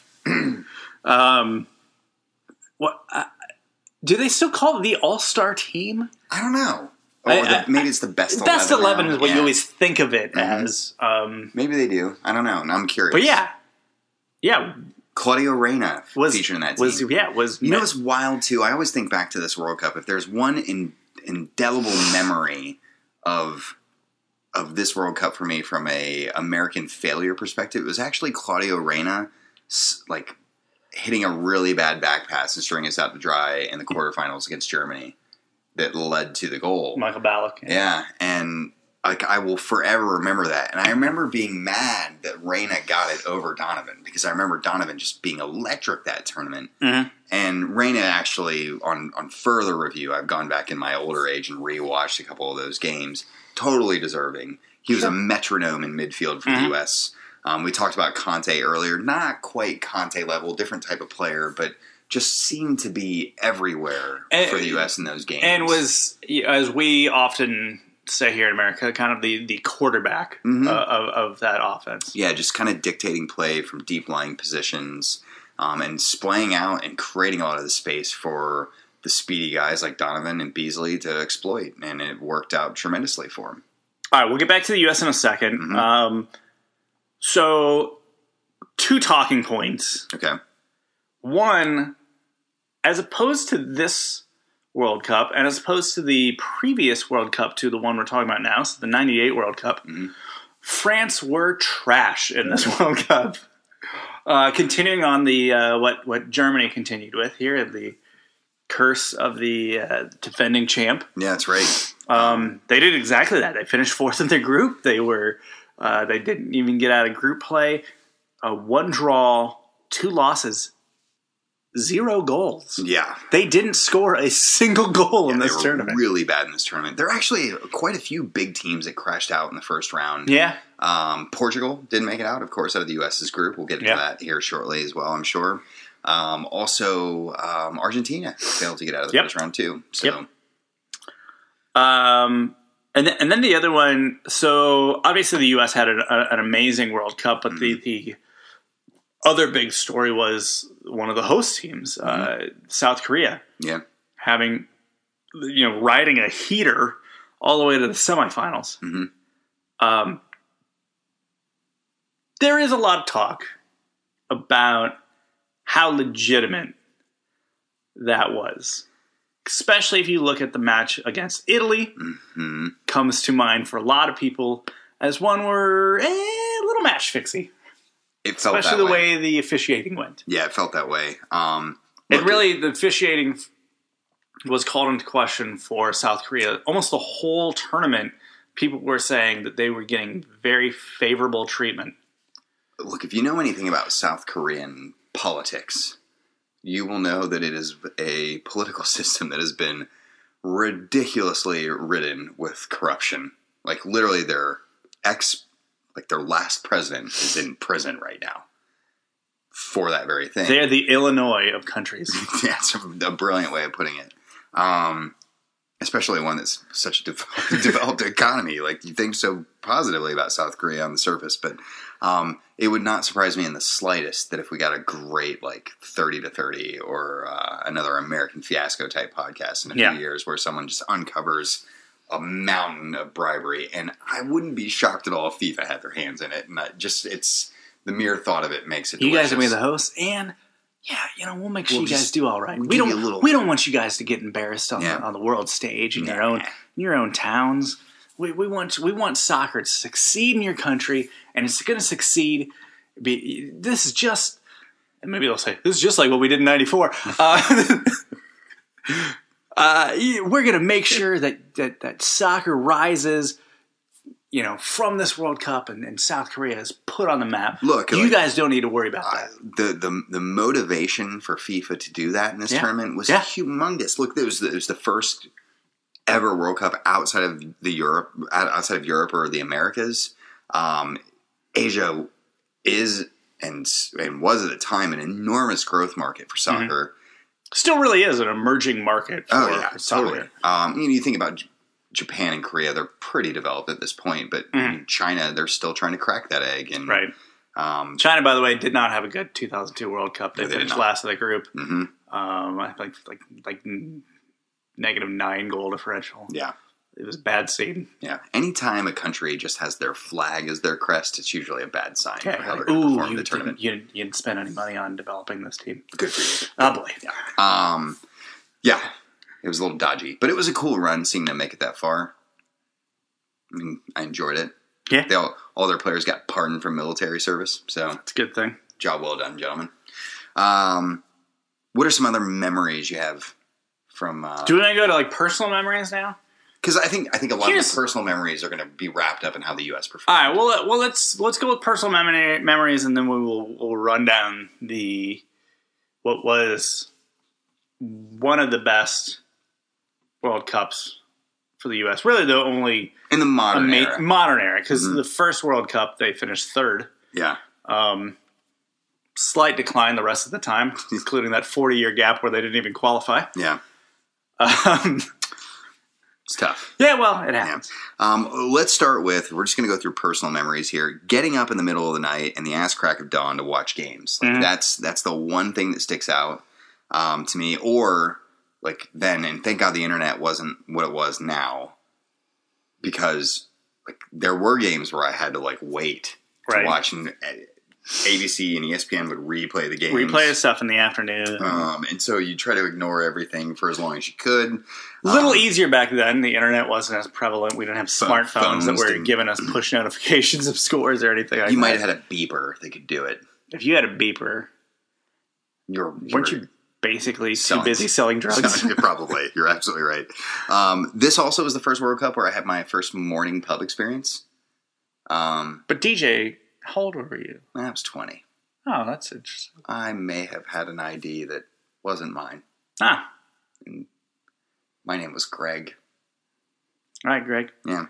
[SPEAKER 1] What? Do they still call it the All-Star team?
[SPEAKER 2] I don't know. Maybe it's the best 11.
[SPEAKER 1] Best 11 is what
[SPEAKER 2] Yeah.
[SPEAKER 1] you always think of it as.
[SPEAKER 2] Maybe they do. I don't know. I'm curious.
[SPEAKER 1] But yeah,
[SPEAKER 2] Claudio Reyna featured in that team.
[SPEAKER 1] Was
[SPEAKER 2] You know what's wild, too? I always think back to this World Cup. If there's one indelible memory of this World Cup for me from a American failure perspective, it was actually Claudio Reyna hitting a really bad back pass and stringing us out to dry in the quarterfinals against Germany that led to the goal.
[SPEAKER 1] Michael Ballack.
[SPEAKER 2] Yeah, and I will forever remember that. And I remember being mad that Reyna got it over Donovan because I remember Donovan just being electric that tournament.
[SPEAKER 1] Mm-hmm.
[SPEAKER 2] And Reyna actually, on further review, I've gone back in my older age and rewatched a couple of those games. Totally deserving. He was a metronome in midfield for the U.S. We talked about Conte earlier. Not quite Conte level, different type of player, but just seemed to be everywhere for the U.S. in those games.
[SPEAKER 1] And was, as we often say here in America, kind of the quarterback of that offense.
[SPEAKER 2] Yeah, just kind of dictating play from deep-lying positions and splaying out and creating a lot of the space for the speedy guys like Donovan and Beasley to exploit. And it worked out tremendously for him.
[SPEAKER 1] All right, we'll get back to the U.S. in a second. So, 2 talking points.
[SPEAKER 2] Okay.
[SPEAKER 1] One, as opposed to this World Cup, and as opposed to the previous World Cup, to the one we're talking about now, so the '98 World Cup, France were trash in this World Cup. Continuing on the what Germany continued with here, the curse of the defending champ.
[SPEAKER 2] Yeah, that's right.
[SPEAKER 1] They did exactly that. They finished fourth in their group. They didn't even get out of group play. 1 draw, 2 losses, 0 goals.
[SPEAKER 2] Yeah.
[SPEAKER 1] They didn't score a single goal in this tournament.
[SPEAKER 2] Really bad in this tournament. There are actually quite a few big teams that crashed out in the first round.
[SPEAKER 1] Yeah.
[SPEAKER 2] Portugal didn't make it out, of course, out of the U.S.'s group. We'll get into that here shortly as well, I'm sure. Also, Argentina failed to get out of the first round, too. So.
[SPEAKER 1] And then the other one, so obviously the U.S. had an amazing World Cup, but the other big story was one of the host teams, South Korea.
[SPEAKER 2] Yeah.
[SPEAKER 1] Having, riding a heater all the way to the semifinals. There is a lot of talk about how legitimate that was. Especially if you look at the match against Italy, comes to mind for a lot of people as one where a little match fixy.
[SPEAKER 2] It felt
[SPEAKER 1] especially
[SPEAKER 2] that
[SPEAKER 1] the
[SPEAKER 2] way.
[SPEAKER 1] way the officiating went.
[SPEAKER 2] Yeah, it felt that way.
[SPEAKER 1] The officiating was called into question for South Korea. Almost the whole tournament, people were saying that they were getting very favorable treatment.
[SPEAKER 2] Look, if you know anything about South Korean politics, you will know that it is a political system that has been ridiculously ridden with corruption. Like, literally, their last president is in prison right now for that very thing.
[SPEAKER 1] They're the Illinois of countries.
[SPEAKER 2] Yeah, it's a brilliant way of putting it. Especially one that's such a developed economy. Like, you think so positively about South Korea on the surface, but it would not surprise me in the slightest that if we got a great, 30 to 30 or another American Fiasco type podcast in a few years where someone just uncovers a mountain of bribery, and I wouldn't be shocked at all if FIFA had their hands in it. And it's the mere thought of it makes it delicious.
[SPEAKER 1] You guys will be the hosts, and we'll make sure you guys do all right. We don't want you guys to get embarrassed on the world stage in your own towns. We want soccer to succeed in your country, and it's going to succeed. This is just, and maybe they'll say, this is just like what we did in '94. We're going to make sure that soccer rises, from this World Cup, and South Korea is put on the map.
[SPEAKER 2] Look,
[SPEAKER 1] you guys don't need to worry about that.
[SPEAKER 2] The motivation for FIFA to do that in this tournament was humongous. Look, it was the first ever World Cup outside of Europe or the Americas. Asia is and was at the time an enormous growth market for soccer.
[SPEAKER 1] Still really is an emerging market for soccer.
[SPEAKER 2] Totally. You think about Japan and Korea, they're pretty developed at this point, but China, they're still trying to crack that egg. And,
[SPEAKER 1] right. China, by the way, did not have a good 2002 World Cup. They finished last of the group. I think like -9 goal differential. Yeah. It was a bad scene.
[SPEAKER 2] Yeah. Anytime a country just has their flag as their crest, it's usually a bad sign for how they're going to perform in the tournament.
[SPEAKER 1] You didn't spend any money on developing this team.
[SPEAKER 2] Good for you.
[SPEAKER 1] Oh, boy.
[SPEAKER 2] Yeah. It was a little dodgy. But it was a cool run seeing them make it that far. I mean, I enjoyed it. Yeah. All their players got pardoned from military service. So
[SPEAKER 1] it's a good thing.
[SPEAKER 2] Job well done, gentlemen. What are some other memories you have from...
[SPEAKER 1] Do we want to go to personal memories now?
[SPEAKER 2] Because I think a lot of the personal memories are going to be wrapped up in how the U.S. performed.
[SPEAKER 1] All right, well let's go with personal memories, and then we'll run down what was one of the best World Cups for the U.S. Really, the only
[SPEAKER 2] in the modern era,
[SPEAKER 1] because the first World Cup they finished third.
[SPEAKER 2] Yeah.
[SPEAKER 1] Slight decline the rest of the time, including that 40-year gap where they didn't even qualify.
[SPEAKER 2] Yeah. It's tough.
[SPEAKER 1] Yeah, well, it happens.
[SPEAKER 2] Yeah. Let's start with, we're just going to go through personal memories here. Getting up in the middle of the night and the ass crack of dawn to watch games. That's the one thing that sticks out to me. Or, then, and thank God the internet wasn't what it was now. Because, there were games where I had to, wait to watch. And ABC and ESPN would replay the games.
[SPEAKER 1] Replay the stuff in the afternoon.
[SPEAKER 2] And so you try to ignore everything for as long as you could.
[SPEAKER 1] A little easier back then. The internet wasn't as prevalent. We didn't have smartphones that were giving us push notifications of scores or anything like that.
[SPEAKER 2] You might have had a beeper that could do it.
[SPEAKER 1] If you had a beeper, weren't you basically too busy selling drugs?
[SPEAKER 2] Probably. You're absolutely right. This also was the first World Cup where I had my first morning pub experience.
[SPEAKER 1] But DJ, how old were you?
[SPEAKER 2] I was 20.
[SPEAKER 1] Oh, that's interesting.
[SPEAKER 2] I may have had an ID that wasn't mine.
[SPEAKER 1] Ah.
[SPEAKER 2] And my name was Greg.
[SPEAKER 1] All right, Greg.
[SPEAKER 2] Yeah.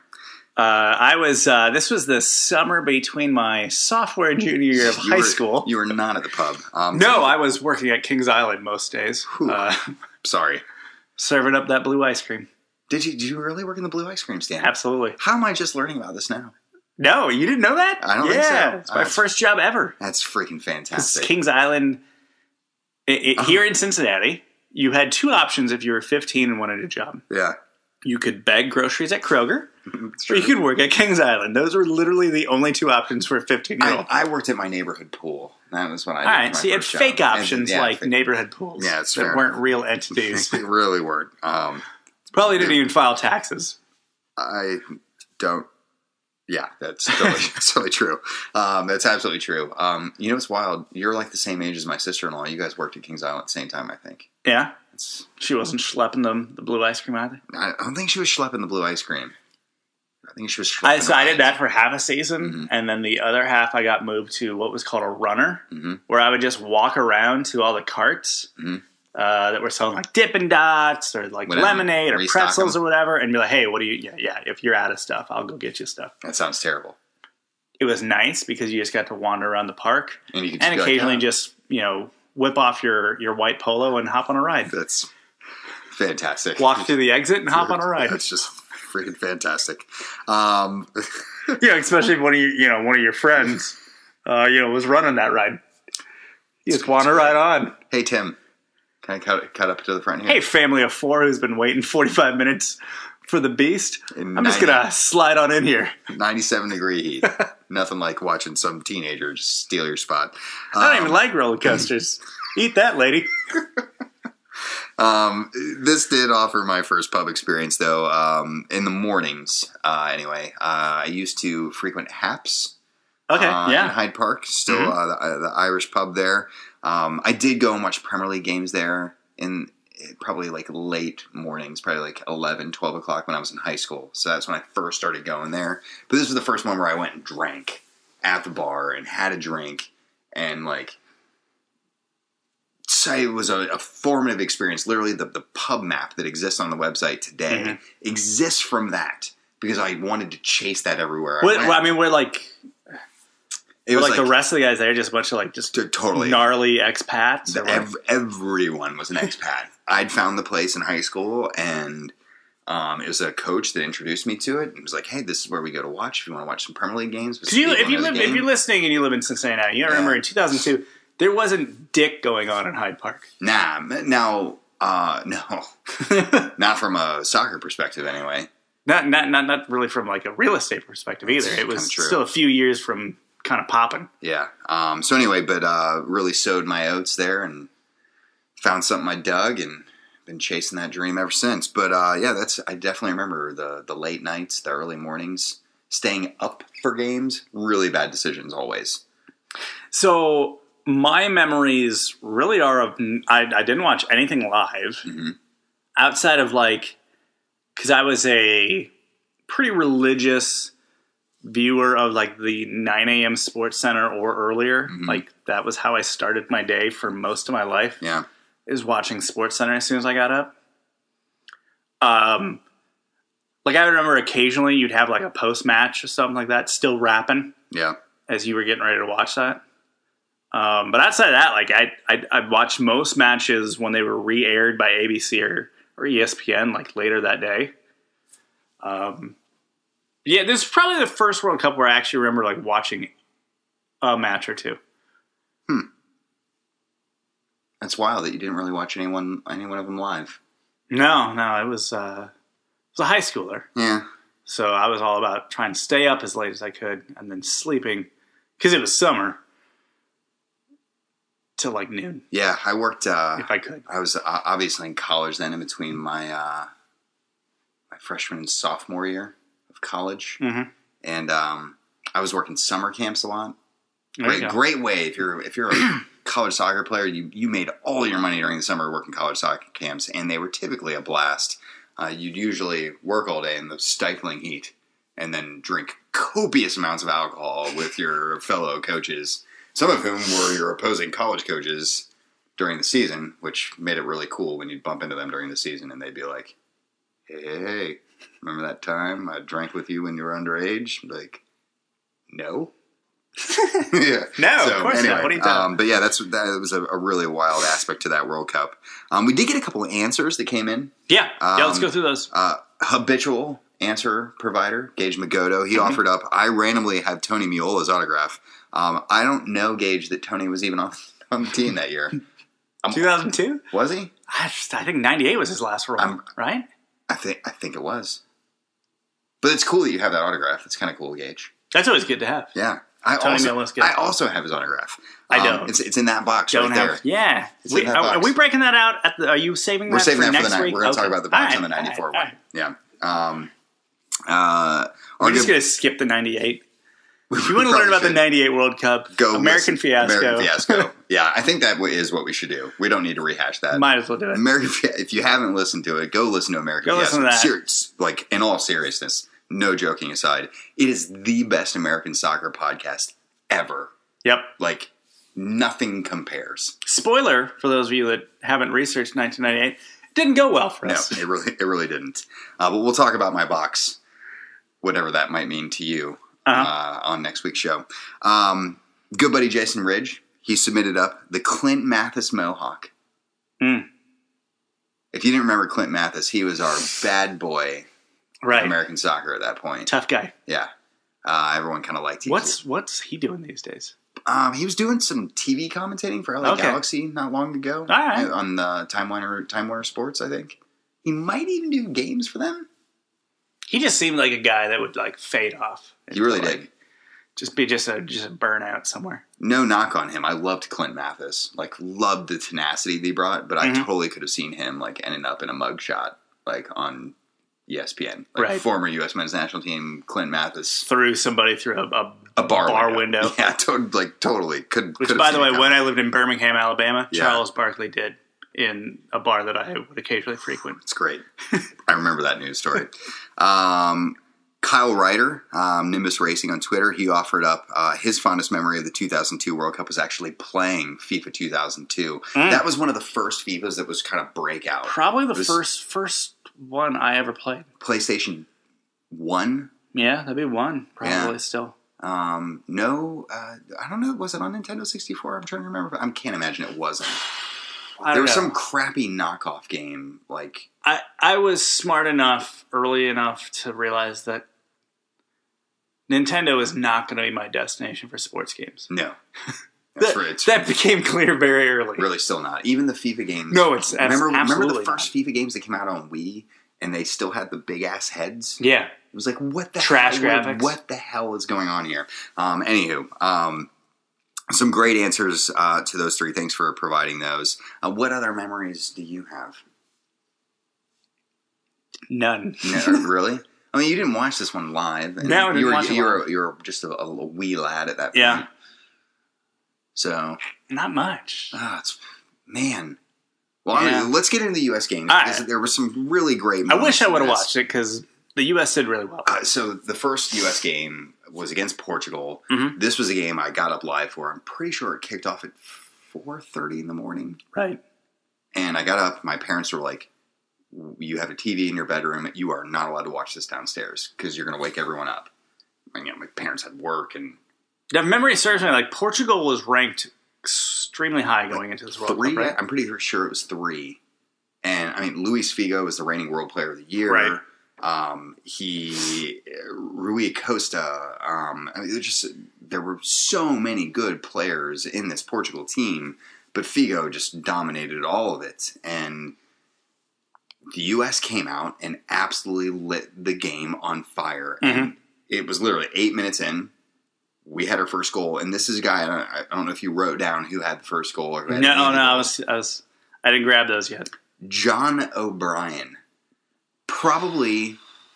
[SPEAKER 1] This was the summer between my sophomore and junior year of high school.
[SPEAKER 2] You were not at the pub.
[SPEAKER 1] No, I was working at Kings Island most days.
[SPEAKER 2] Sorry.
[SPEAKER 1] Serving up that blue ice cream.
[SPEAKER 2] Did you really work in the blue ice cream stand?
[SPEAKER 1] Absolutely.
[SPEAKER 2] How am I just learning about this now?
[SPEAKER 1] No, you didn't know that?
[SPEAKER 2] I don't think so.
[SPEAKER 1] It's my first job ever.
[SPEAKER 2] That's freaking fantastic.
[SPEAKER 1] Kings Island, here in Cincinnati, you had two options if you were 15 and wanted a job.
[SPEAKER 2] Yeah.
[SPEAKER 1] You could bag groceries at Kroger, or you could work at Kings Island. Those were literally the only two options for a 15-year-old.
[SPEAKER 2] I worked at my neighborhood pool. That was when I did
[SPEAKER 1] All right, so you had fake options like neighborhood pools that weren't real entities.
[SPEAKER 2] They really weren't.
[SPEAKER 1] Probably didn't even file taxes.
[SPEAKER 2] I don't. Yeah, that's totally true. That's absolutely true. You know what's wild? You're like the same age as my sister-in-law. You guys worked at Kings Island at the same time, I think.
[SPEAKER 1] Yeah? She wasn't schlepping the blue ice cream either?
[SPEAKER 2] I don't think she was schlepping the blue ice cream. I think she was schlepping
[SPEAKER 1] I did that for half a season, and then the other half I got moved to what was called a runner, where I would just walk around to all the carts that were selling like Dippin' Dots or like lemonade or pretzels or whatever, and be like, hey, what do you, if you're out of stuff, I'll go get you stuff.
[SPEAKER 2] That sounds terrible.
[SPEAKER 1] It was nice because you just got to wander around the park
[SPEAKER 2] and
[SPEAKER 1] occasionally just, whip off your white polo and hop on a ride.
[SPEAKER 2] That's fantastic.
[SPEAKER 1] Walk through the exit and hop on a ride.
[SPEAKER 2] That's just freaking fantastic.
[SPEAKER 1] Especially if one of your friends, was running that ride. You just wander right on.
[SPEAKER 2] Hey, Tim. Can I cut up to the front here?
[SPEAKER 1] Hey, family of four who's been waiting 45 minutes for the beast. I'm just going to slide on in here.
[SPEAKER 2] 97-degree heat. Nothing like watching some teenager just steal your spot.
[SPEAKER 1] I don't even like roller coasters. Eat that, lady.
[SPEAKER 2] This did offer my first pub experience, though. In the mornings, anyway. I used to frequent Haps.
[SPEAKER 1] Okay,
[SPEAKER 2] in Hyde Park. Still the Irish pub there. I did go and watch Premier League games there in probably like late mornings, probably like 11, 12 o'clock when I was in high school. So that's when I first started going there. But this was the first one where I went and drank at the bar and had a drink. And like, so it was a formative experience. Literally the pub map that exists on the website today exists from that because I wanted to chase that everywhere.
[SPEAKER 1] We're like... It was like the rest of the guys there, just a bunch of like
[SPEAKER 2] totally
[SPEAKER 1] gnarly expats.
[SPEAKER 2] Everyone was an expat. I'd found the place in high school, and it was a coach that introduced me to it. And was like, "Hey, this is where we go to watch if you want to watch some Premier League games."
[SPEAKER 1] If you're listening and you live in Cincinnati, you remember in 2002 there wasn't dick going on in Hyde Park.
[SPEAKER 2] Nah, no, not from a soccer perspective, anyway.
[SPEAKER 1] Not really from like a real estate perspective either. It was still a few years from kind of popping.
[SPEAKER 2] Yeah. So anyway, but really sowed my oats there and found something I dug and been chasing that dream ever since. But I definitely remember the late nights, the early mornings, staying up for games. Really bad decisions always.
[SPEAKER 1] So my memories really are of I didn't watch anything live outside of like, because I was a pretty religious viewer of like the 9 a.m. Sports Center or earlier. Like that was how I started my day for most of my life.
[SPEAKER 2] Yeah.
[SPEAKER 1] Is watching Sports Center as soon as I got up. Like I remember occasionally you'd have like a post match or something like that still rapping.
[SPEAKER 2] Yeah.
[SPEAKER 1] As you were getting ready to watch that. But outside of that, like I'd watch most matches when they were re-aired by ABC or ESPN like later that day. Yeah, this is probably the first World Cup where I actually remember like watching a match or two.
[SPEAKER 2] That's wild that you didn't really watch any one of them live.
[SPEAKER 1] No, it was a high schooler.
[SPEAKER 2] Yeah.
[SPEAKER 1] So I was all about trying to stay up as late as I could and then sleeping because it was summer. till like noon
[SPEAKER 2] Yeah, I worked.
[SPEAKER 1] if I could.
[SPEAKER 2] I was obviously in college then, in between my my freshman and sophomore year of college, and I was working summer camps a lot. Great way if you're a college soccer player, you made all your money during the summer working college soccer camps, and they were typically a blast. You'd usually work all day in the stifling heat, and then drink copious amounts of alcohol with your fellow coaches, some of whom were your opposing college coaches during the season, which made it really cool when you'd bump into them during the season, and they'd be like, "Hey, remember that time I drank with you when you were underage?" Like, no. Yeah.
[SPEAKER 1] No, of course not. What are you talking?
[SPEAKER 2] But yeah, that was a really wild aspect to that World Cup. We did get a couple of answers that came in.
[SPEAKER 1] Yeah, let's go through those.
[SPEAKER 2] Habitual answer provider, Gage Magoto, he offered up, I randomly have Tony Meola's autograph. I don't know, Gage, that Tony was even on the team that year.
[SPEAKER 1] 2002?
[SPEAKER 2] Was he?
[SPEAKER 1] I think 98 was his last role, right?
[SPEAKER 2] I think it was. But it's cool that you have that autograph. It's kind of cool, Gage.
[SPEAKER 1] That's always good to have.
[SPEAKER 2] Yeah.
[SPEAKER 1] I
[SPEAKER 2] also have his autograph.
[SPEAKER 1] I don't.
[SPEAKER 2] It's in that box right there.
[SPEAKER 1] Yeah.
[SPEAKER 2] It's in that box.
[SPEAKER 1] Are we breaking that out? Are you saving that for next week?
[SPEAKER 2] We're going to talk about the box on the 94 one. Yeah.
[SPEAKER 1] We're just going to skip the 98. If you want to learn about the 98 World Cup, American Fiasco.
[SPEAKER 2] American Fiasco. Yeah, I think that is what we should do. We don't need to rehash that.
[SPEAKER 1] Might as well do it.
[SPEAKER 2] If you haven't listened to it, go listen to American Fiasco. Listen to that. Like, in all seriousness, no joking aside, it is the best American soccer podcast ever.
[SPEAKER 1] Yep.
[SPEAKER 2] Like, nothing compares.
[SPEAKER 1] Spoiler, for those of you that haven't researched 1998, it didn't go well for us.
[SPEAKER 2] No, it really didn't. But we'll talk about my box, whatever that might mean to you, on next week's show. Good buddy Jason Ridge, he submitted up the Clint Mathis Mohawk. If you didn't remember Clint Mathis, he was our bad boy in American soccer at that point.
[SPEAKER 1] Tough guy.
[SPEAKER 2] Yeah. Everyone kind of liked him.
[SPEAKER 1] What's he doing these days?
[SPEAKER 2] He was doing some TV commentating for LA Galaxy not long ago.
[SPEAKER 1] All right.
[SPEAKER 2] On the Time Warner Sports, I think. He might even do games for them.
[SPEAKER 1] He just seemed like a guy that would like fade off.
[SPEAKER 2] He really did.
[SPEAKER 1] Just be just a burnout somewhere.
[SPEAKER 2] No knock on him. I loved Clint Mathis. Like, loved the tenacity that he brought, but I totally could have seen him like ending up in a mugshot, like on ESPN. Like, former U.S. men's national team Clint Mathis
[SPEAKER 1] threw somebody through a bar window.
[SPEAKER 2] Yeah, totally.
[SPEAKER 1] Which, by the way, when I lived in Birmingham, Alabama, Charles Barkley did in a bar that I would occasionally frequent.
[SPEAKER 2] It's great. I remember that news story. Kyle Ryder, Nimbus Racing on Twitter, he offered up his fondest memory of the 2002 World Cup was actually playing FIFA 2002. That was one of the first FIFAs that was kind of breakout.
[SPEAKER 1] Probably the first one I ever played.
[SPEAKER 2] PlayStation 1?
[SPEAKER 1] Yeah, that'd be one, probably still.
[SPEAKER 2] No, I don't know. Was it on Nintendo 64? I'm trying to remember. I can't imagine it wasn't. There was some crappy knockoff game. Like,
[SPEAKER 1] I was smart enough, early enough, to realize that Nintendo is not going to be my destination for sports games.
[SPEAKER 2] No.
[SPEAKER 1] That became clear very early.
[SPEAKER 2] Really still not. Even the FIFA games.
[SPEAKER 1] No, it's
[SPEAKER 2] remember the
[SPEAKER 1] not.
[SPEAKER 2] first FIFA games that came out on Wii, and they still had the big-ass heads?
[SPEAKER 1] Yeah.
[SPEAKER 2] It was like, what the
[SPEAKER 1] Trash
[SPEAKER 2] hell?
[SPEAKER 1] Graphics.
[SPEAKER 2] What the hell is going on here? Anywho, some great answers to those three. Thanks for providing those. What other memories do you have?
[SPEAKER 1] None.
[SPEAKER 2] No, really? I mean, you didn't watch this one live.
[SPEAKER 1] No, I didn't watch it live.
[SPEAKER 2] You were just a wee lad at that point.
[SPEAKER 1] Yeah.
[SPEAKER 2] So.
[SPEAKER 1] Not much.
[SPEAKER 2] Man. Well, I mean, let's get into the U.S. games. Because there were some really great moments.
[SPEAKER 1] I wish I would have watched it because the U.S. did really well.
[SPEAKER 2] So the first U.S. game was against Portugal. This was a game I got up live for. I'm pretty sure it kicked off at 4:30 in the morning.
[SPEAKER 1] Right.
[SPEAKER 2] And I got up. My parents were like, you have a TV in your bedroom. You are not allowed to watch this downstairs because you're going to wake everyone up. And, my parents had work. And
[SPEAKER 1] the memory serves me, like, Portugal was ranked extremely high going into this World Cup, right?
[SPEAKER 2] I'm pretty sure it was 3. And, I mean, Luis Figo was the reigning World Player of the Year.
[SPEAKER 1] Right.
[SPEAKER 2] Rui Costa. I mean, there were so many good players in this Portugal team, but Figo just dominated all of it. And the U.S. came out and absolutely lit the game on fire. And it was literally 8 minutes in. we had our first goal, and this is a guy, I don't know if you wrote down who had the first goal or who had
[SPEAKER 1] I didn't grab those yet.
[SPEAKER 2] John O'Brien. Probably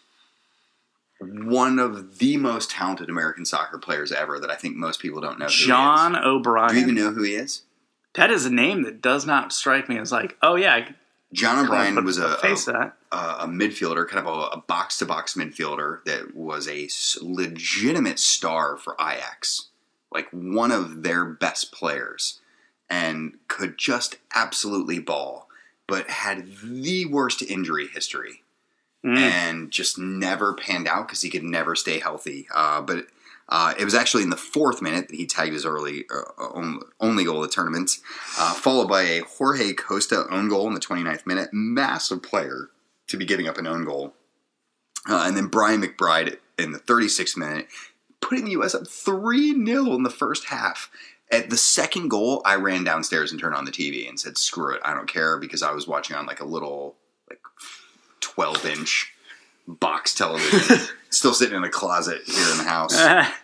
[SPEAKER 2] one of the most talented American soccer players ever that I think most people don't know who
[SPEAKER 1] John
[SPEAKER 2] he is.
[SPEAKER 1] O'Brien.
[SPEAKER 2] Do you even know who he is?
[SPEAKER 1] That is a name that does not strike me as like, oh yeah.
[SPEAKER 2] John O'Brien was a
[SPEAKER 1] midfielder,
[SPEAKER 2] kind of a box-to-box midfielder that was a legitimate star for Ajax. Like one of their best players. And could just absolutely ball. But had the worst injury history. And just never panned out because he could never stay healthy. But it was actually in the 4th minute that he tagged his only goal of the tournament, followed by a Jorge Costa own goal in the 29th minute. Massive player to be giving up an own goal. And then Brian McBride in the 36th minute, putting the U.S. up 3-0 in the first half. At the second goal, I ran downstairs and turned on the TV and said, screw it, I don't care, because I was watching on like a little 12-inch box television, still sitting in a closet here in the house.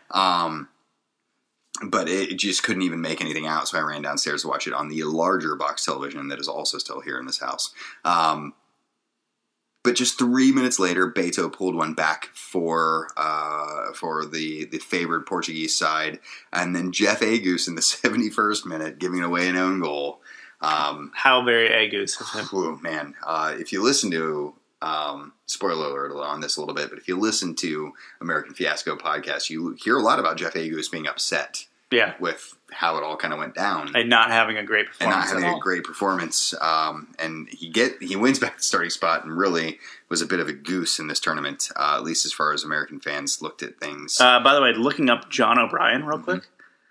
[SPEAKER 2] But it just couldn't even make anything out, so I ran downstairs to watch it on the larger box television that is also still here in this house. But just 3 minutes later, Beto pulled one back for the favored Portuguese side, and then Jeff Agoos in the 71st minute giving away an own goal.
[SPEAKER 1] How very Agoos of him.
[SPEAKER 2] Oh, man. If you listen to... spoiler alert on this a little bit, but if you listen to American Fiasco podcast, you hear a lot about Jeff Agoos being upset with how it all kind of went down.
[SPEAKER 1] And not having a great
[SPEAKER 2] performance. And he wins back the starting spot and really was a bit of a goose in this tournament, at least as far as American fans looked at things.
[SPEAKER 1] By the way, looking up John O'Brien real quick.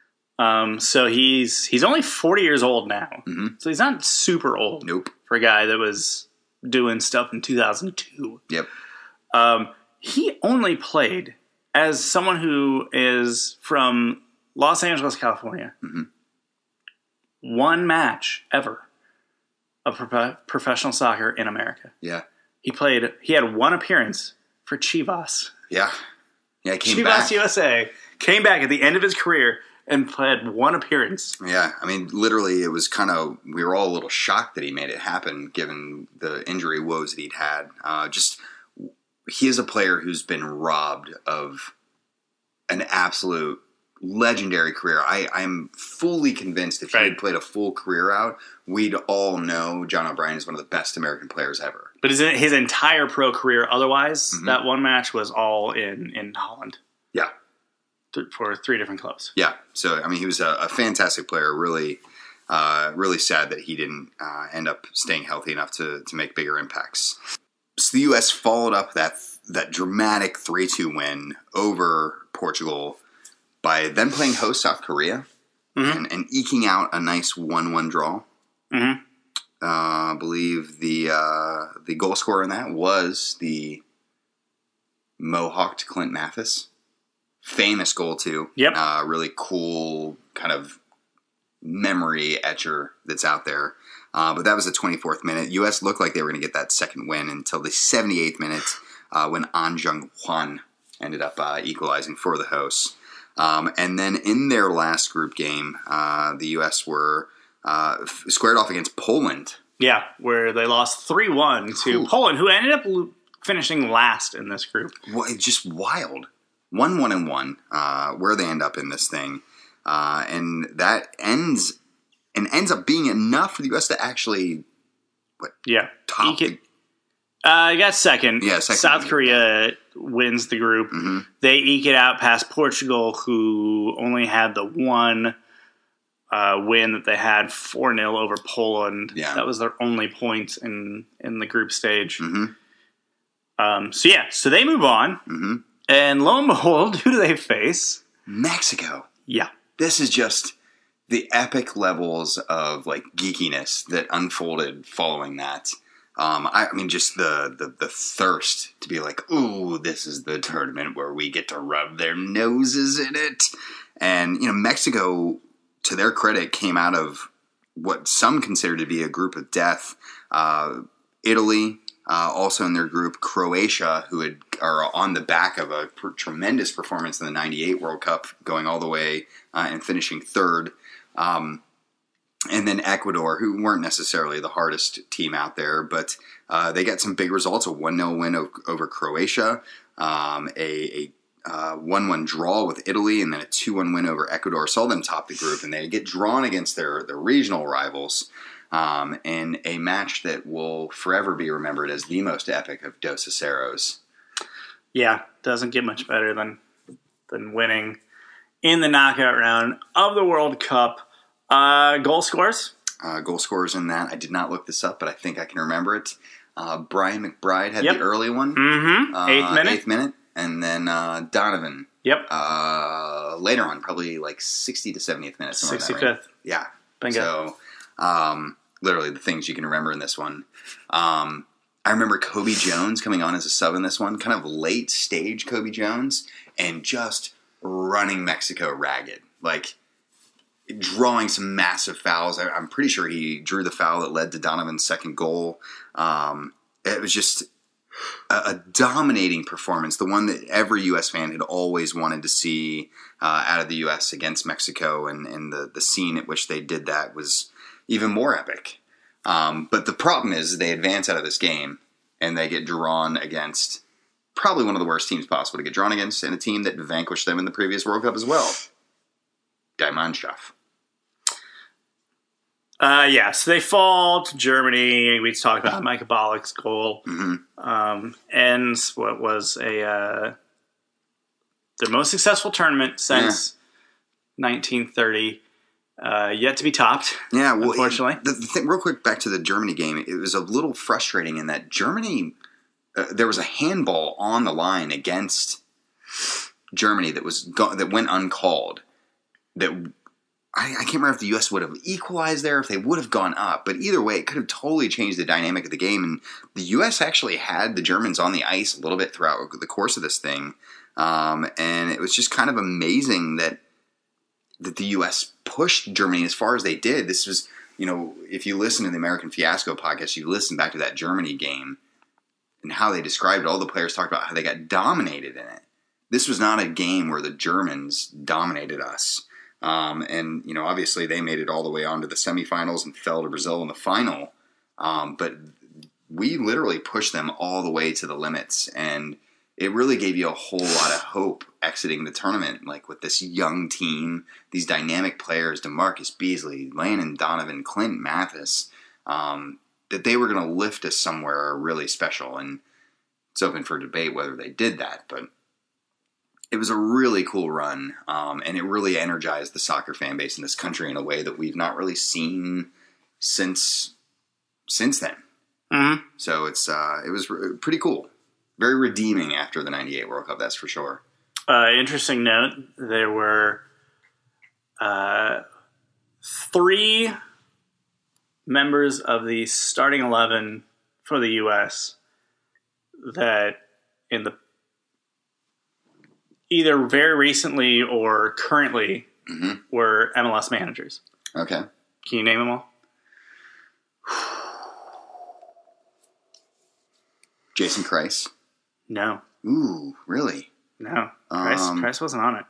[SPEAKER 1] So he's only 40 years old now. Mm-hmm. So he's not super old.
[SPEAKER 2] Nope.
[SPEAKER 1] For a guy that was doing stuff in 2002.
[SPEAKER 2] Yep.
[SPEAKER 1] He only played as someone who is from Los Angeles, California. Mm-hmm. One match ever of professional soccer in America.
[SPEAKER 2] Yeah.
[SPEAKER 1] He had one appearance for Chivas.
[SPEAKER 2] Yeah. Yeah,
[SPEAKER 1] Chivas USA came back at the end of his career and played one appearance.
[SPEAKER 2] Yeah, I mean, literally, it was we were all a little shocked that he made it happen, given the injury woes that he'd had. He is a player who's been robbed of an absolute legendary career. I'm fully convinced if he had played a full career out, we'd all know John O'Brien is one of the best American players ever.
[SPEAKER 1] But his entire pro career otherwise, that one match was all in Holland.
[SPEAKER 2] Yeah.
[SPEAKER 1] For 3 different clubs.
[SPEAKER 2] Yeah. So, I mean, he was a fantastic player. Really, really sad that he didn't end up staying healthy enough to make bigger impacts. So the U.S. followed up that dramatic 3-2 win over Portugal by then playing host South Korea and eking out a nice 1-1 draw. Mm-hmm. I believe the goal scorer in that was the Mohawked Clint Mathis. Famous goal, too.
[SPEAKER 1] Yep.
[SPEAKER 2] Really cool kind of memory etcher that's out there. But that was the 24th minute. U.S. looked like they were going to get that second win until the 78th minute when An Jung Hwan ended up equalizing for the hosts. And then in their last group game, the U.S. were squared off against Poland.
[SPEAKER 1] Yeah, where they lost 3-1 to Poland, who ended up finishing last in this group.
[SPEAKER 2] Well, it's just wild. 1-1-1, where they end up in this thing. And that ends up being enough for the U.S. to actually, top it.
[SPEAKER 1] I got second.
[SPEAKER 2] Yeah, second.
[SPEAKER 1] South Korea wins the group. Mm-hmm. They eke it out past Portugal, who only had the one win that they had 4-0 over Poland.
[SPEAKER 2] Yeah.
[SPEAKER 1] That was their only point in the group stage.
[SPEAKER 2] Mm-hmm.
[SPEAKER 1] So they move on. Mm-hmm. And lo and behold, who do they face?
[SPEAKER 2] Mexico.
[SPEAKER 1] Yeah.
[SPEAKER 2] This is just the epic levels of geekiness that unfolded following that. I mean, just the thirst to be like, ooh, this is the tournament where we get to rub their noses in it. And, Mexico, to their credit, came out of what some consider to be a group of death. Italy, Also in their group, Croatia, who are on the back of a tremendous performance in the '98 World Cup, going all the way and finishing third. And then Ecuador, who weren't necessarily the hardest team out there, but they got some big results: a 1-0 win over Croatia, a 1-1 draw with Italy, and then a 2-1 win over Ecuador. Saw them top the group, and they get drawn against their regional rivals in a match that will forever be remembered as the most epic of Dos Aceros.
[SPEAKER 1] Yeah, doesn't get much better than winning in the knockout round of the World Cup. Goal scores?
[SPEAKER 2] Goal scorers in that. I did not look this up, but I think I can remember it. Brian McBride had the early one.
[SPEAKER 1] Mm-hmm. Eighth minute.
[SPEAKER 2] And then Donovan.
[SPEAKER 1] Yep.
[SPEAKER 2] Later on, probably like 60 to 70th minute.
[SPEAKER 1] 65th.
[SPEAKER 2] Right? Yeah.
[SPEAKER 1] Bingo.
[SPEAKER 2] So, literally the things you can remember in this one. I remember Kobe Jones coming on as a sub in this one, kind of late stage Kobe Jones, and just running Mexico ragged. Like, drawing some massive fouls. I'm pretty sure he drew the foul that led to Donovan's second goal. It was just a dominating performance, the one that every U.S. fan had always wanted to see out of the U.S. against Mexico, and the scene at which they did that was even more epic. But the problem is they advance out of this game, and they get drawn against probably one of the worst teams possible to get drawn against, and a team that vanquished them in the previous World Cup as well. Die Mannschaft.
[SPEAKER 1] So they fall to Germany. We talked about Micah Ballack's goal.
[SPEAKER 2] Mm-hmm.
[SPEAKER 1] Ends what was their most successful tournament since 1930. Yet to be topped.
[SPEAKER 2] Yeah, well,
[SPEAKER 1] unfortunately.
[SPEAKER 2] The thing, real quick, back to the Germany game. It was a little frustrating in that Germany, there was a handball on the line against Germany that went uncalled. That I can't remember if the U.S. would have equalized there, if they would have gone up. But either way, it could have totally changed the dynamic of the game. And the U.S. actually had the Germans on the ice a little bit throughout the course of this thing. And it was just kind of amazing that the U.S. pushed Germany as far as they did. This was, if you listen to the American Fiasco podcast, you listen back to that Germany game and how they described it. All the players talked about how they got dominated in it. This was not a game where the Germans dominated us. And obviously they made it all the way on to the semifinals and fell to Brazil in the final. But we literally pushed them all the way to the limits, and it really gave you a whole lot of hope exiting the tournament, like with this young team, these dynamic players, DeMarcus Beasley, Landon Donovan, Clint Mathis, that they were going to lift us somewhere really special. And it's open for debate whether they did that, but it was a really cool run, and it really energized the soccer fan base in this country in a way that we've not really seen since then.
[SPEAKER 1] Mm-hmm.
[SPEAKER 2] So it was pretty cool. Very redeeming after the '98 World Cup, that's for sure.
[SPEAKER 1] Interesting note, there were 3 members of the starting 11 for the U.S. that in the either very recently or currently were MLS managers.
[SPEAKER 2] Okay.
[SPEAKER 1] Can you name them all?
[SPEAKER 2] Jason Kreis?
[SPEAKER 1] No.
[SPEAKER 2] Ooh, really?
[SPEAKER 1] No. Kreis wasn't on it.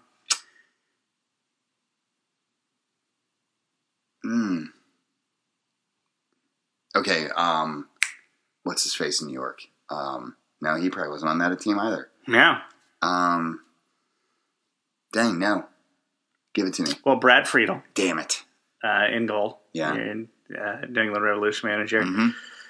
[SPEAKER 2] Okay, what's his face in New York? No, he probably wasn't on that team either.
[SPEAKER 1] Yeah.
[SPEAKER 2] Dang, no. Give it to me.
[SPEAKER 1] Well, Brad Friedel.
[SPEAKER 2] Damn it.
[SPEAKER 1] In goal.
[SPEAKER 2] Yeah.
[SPEAKER 1] In New England Revolution manager.
[SPEAKER 2] Mm-hmm.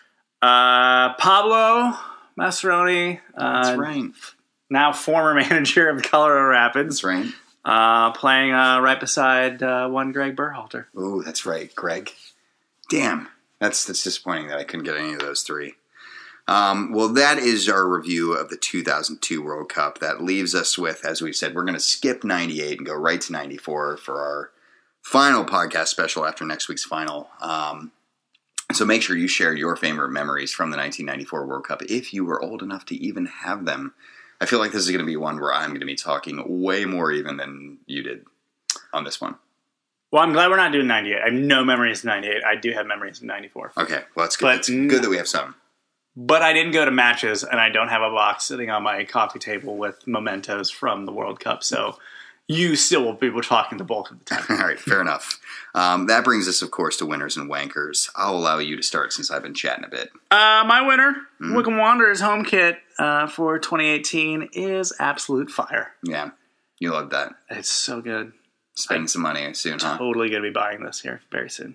[SPEAKER 1] Pablo Mascheroni.
[SPEAKER 2] That's right.
[SPEAKER 1] Now former manager of the Colorado Rapids.
[SPEAKER 2] That's right.
[SPEAKER 1] Playing right beside one Greg Berhalter.
[SPEAKER 2] Ooh, that's right. Greg. Damn. That's disappointing that I couldn't get any of those 3. Well, that is our review of the 2002 World Cup. That leaves us with, as we said, we're going to skip 98 and go right to 94 for our final podcast special after next week's final. So make sure you share your favorite memories from the 1994 World Cup if you were old enough to even have them. I feel like this is going to be one where I'm going to be talking way more even than you did on this one.
[SPEAKER 1] Well, I'm glad we're not doing 98. I have no memories of 98. I do have memories of 94.
[SPEAKER 2] Okay, well, that's good. It's good that we have some.
[SPEAKER 1] But I didn't go to matches, and I don't have a box sitting on my coffee table with mementos from the World Cup. So you still will be talking the bulk of the time.
[SPEAKER 2] All right, fair enough. That brings us, of course, to winners and wankers. I'll allow you to start since I've been chatting a bit.
[SPEAKER 1] My winner, Wickham Wanderers home kit for 2018 is absolute fire.
[SPEAKER 2] Yeah, you love that.
[SPEAKER 1] It's so good.
[SPEAKER 2] Spending some money soon, huh?
[SPEAKER 1] Totally going to be buying this here very soon.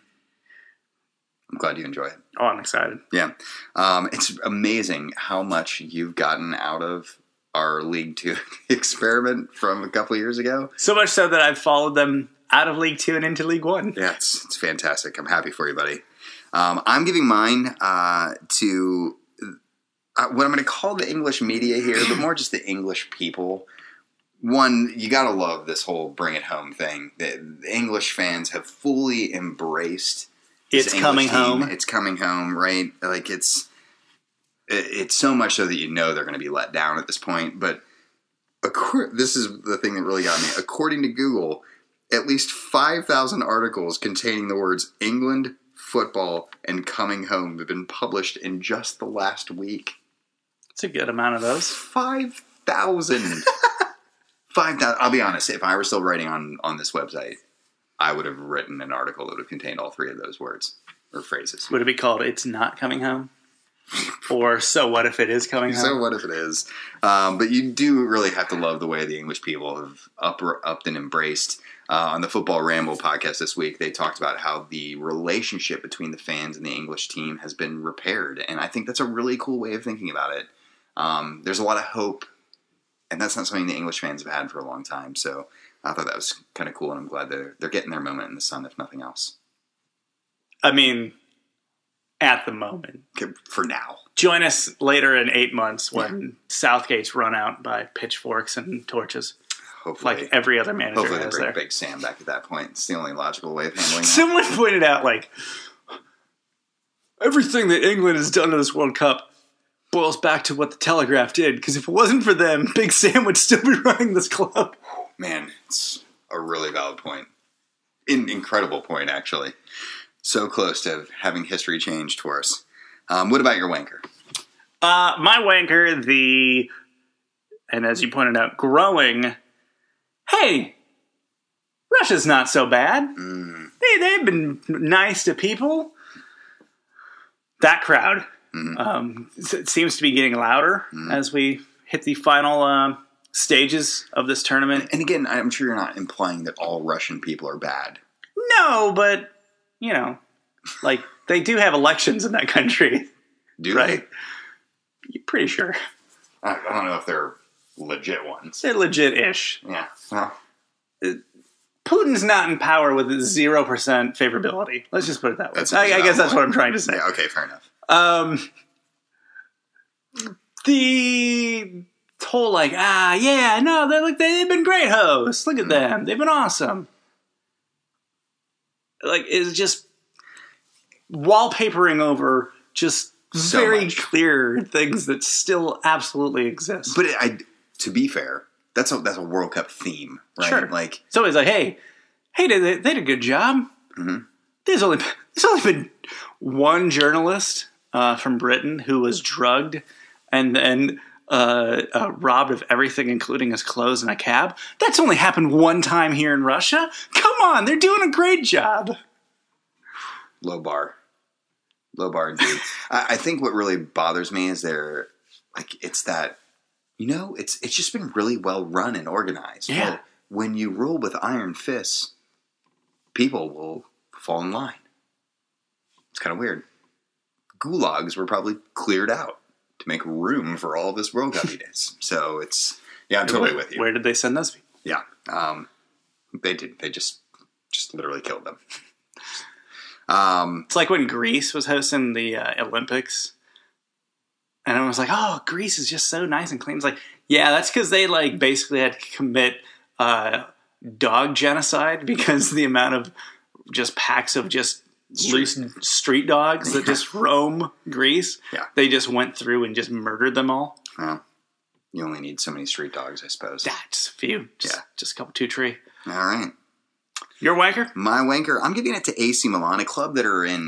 [SPEAKER 2] I'm glad you enjoy it.
[SPEAKER 1] Oh, I'm excited.
[SPEAKER 2] Yeah. It's amazing how much you've gotten out of our League Two experiment from a couple of years ago.
[SPEAKER 1] So much so that I've followed them out of League Two and into League One.
[SPEAKER 2] Yeah, it's fantastic. I'm happy for you, buddy. I'm giving mine to what I'm going to call the English media here, but more just the English people. One, you got to love this whole bring it home thing. The English fans have fully embraced
[SPEAKER 1] It's coming home.
[SPEAKER 2] It's coming home, right? Like it's so much so that you know they're going to be let down at this point. But this is the thing that really got me. According to Google, at least 5,000 articles containing the words England, football, and coming home have been published in just the last week.
[SPEAKER 1] It's a good amount of those.
[SPEAKER 2] 5,000. 5,000. I'll be honest. If I were still writing on this website, I would have written an article that would have contained all three of those words or phrases.
[SPEAKER 1] Would it be called "It's Not Coming Home"? Or "So What If It Is Coming Home"?
[SPEAKER 2] So what if it is? But you do really have to love the way the English people have upped and embraced. On the Football Ramble podcast this week, they talked about how the relationship between the fans and the English team has been repaired. And I think that's a really cool way of thinking about it. There's a lot of hope, and that's not something the English fans have had for a long time. So I thought that was kind of cool, and I'm glad they're getting their moment in the sun, if nothing else.
[SPEAKER 1] I mean, at the moment.
[SPEAKER 2] For now.
[SPEAKER 1] Join us later in 8 months when Southgate's run out by pitchforks and torches.
[SPEAKER 2] Hopefully,
[SPEAKER 1] like every other manager
[SPEAKER 2] hopefully they
[SPEAKER 1] has
[SPEAKER 2] bring
[SPEAKER 1] there.
[SPEAKER 2] Big Sam back at that point. It's the only logical way of handling that.
[SPEAKER 1] Someone pointed out, like, everything that England has done to this World Cup boils back to what the Telegraph did, because if it wasn't for them, Big Sam would still be running this club.
[SPEAKER 2] Man, it's a really valid point. Incredible point, actually. So close to having history changed for us. What about your wanker?
[SPEAKER 1] My wanker, and as you pointed out, growing, hey, Russia's not so bad. They've been nice to people. That crowd it seems to be getting louder as we hit the final stages of this tournament.
[SPEAKER 2] And again, I'm sure you're not implying that all Russian people are bad.
[SPEAKER 1] No, but, you know, like, they do have elections in that country.
[SPEAKER 2] Do
[SPEAKER 1] right? You're pretty sure.
[SPEAKER 2] I don't know if they're legit ones.
[SPEAKER 1] They're legit-ish.
[SPEAKER 2] Yeah. Well,
[SPEAKER 1] Putin's not in power with 0% favorability. Let's just put it that way. I guess that's what I'm trying to say.
[SPEAKER 2] Yeah, okay, fair enough.
[SPEAKER 1] The whole, like, they've been great hosts. Look at them. They've been awesome. Like, it's just wallpapering over just
[SPEAKER 2] So
[SPEAKER 1] very
[SPEAKER 2] much.
[SPEAKER 1] clear things that still absolutely exist.
[SPEAKER 2] But to be fair, that's a World Cup theme, right?
[SPEAKER 1] Sure.
[SPEAKER 2] Like,
[SPEAKER 1] so it's like, hey, they did a good job. There's only been one journalist from Britain who was drugged and then robbed of everything, including his clothes, in a cab. That's only happened one time here in Russia. Come on, they're doing a great job.
[SPEAKER 2] low bar indeed. I think what really bothers me is it's that, it's just been really well run and organized.
[SPEAKER 1] Yeah.
[SPEAKER 2] Well, when you rule with iron fists, people will fall in line. It's kind of weird. Gulags were probably cleared out to make room for all this World Cup-iness. So I'm totally with you.
[SPEAKER 1] Where did they send those people?
[SPEAKER 2] Yeah. They did. They just literally killed them.
[SPEAKER 1] It's like when Greece was hosting the Olympics. And I was like, oh, Greece is just so nice and clean. It's like, yeah, that's because they basically had to commit dog genocide because the amount of just packs of just loose street dogs that just roam Greece.
[SPEAKER 2] Yeah.
[SPEAKER 1] They just went through and just murdered them all.
[SPEAKER 2] Well, you only need so many street dogs, I suppose.
[SPEAKER 1] Just a few. Just a couple, 2-3.
[SPEAKER 2] All right.
[SPEAKER 1] Your wanker?
[SPEAKER 2] My wanker, I'm giving it to AC Milan, a club that are in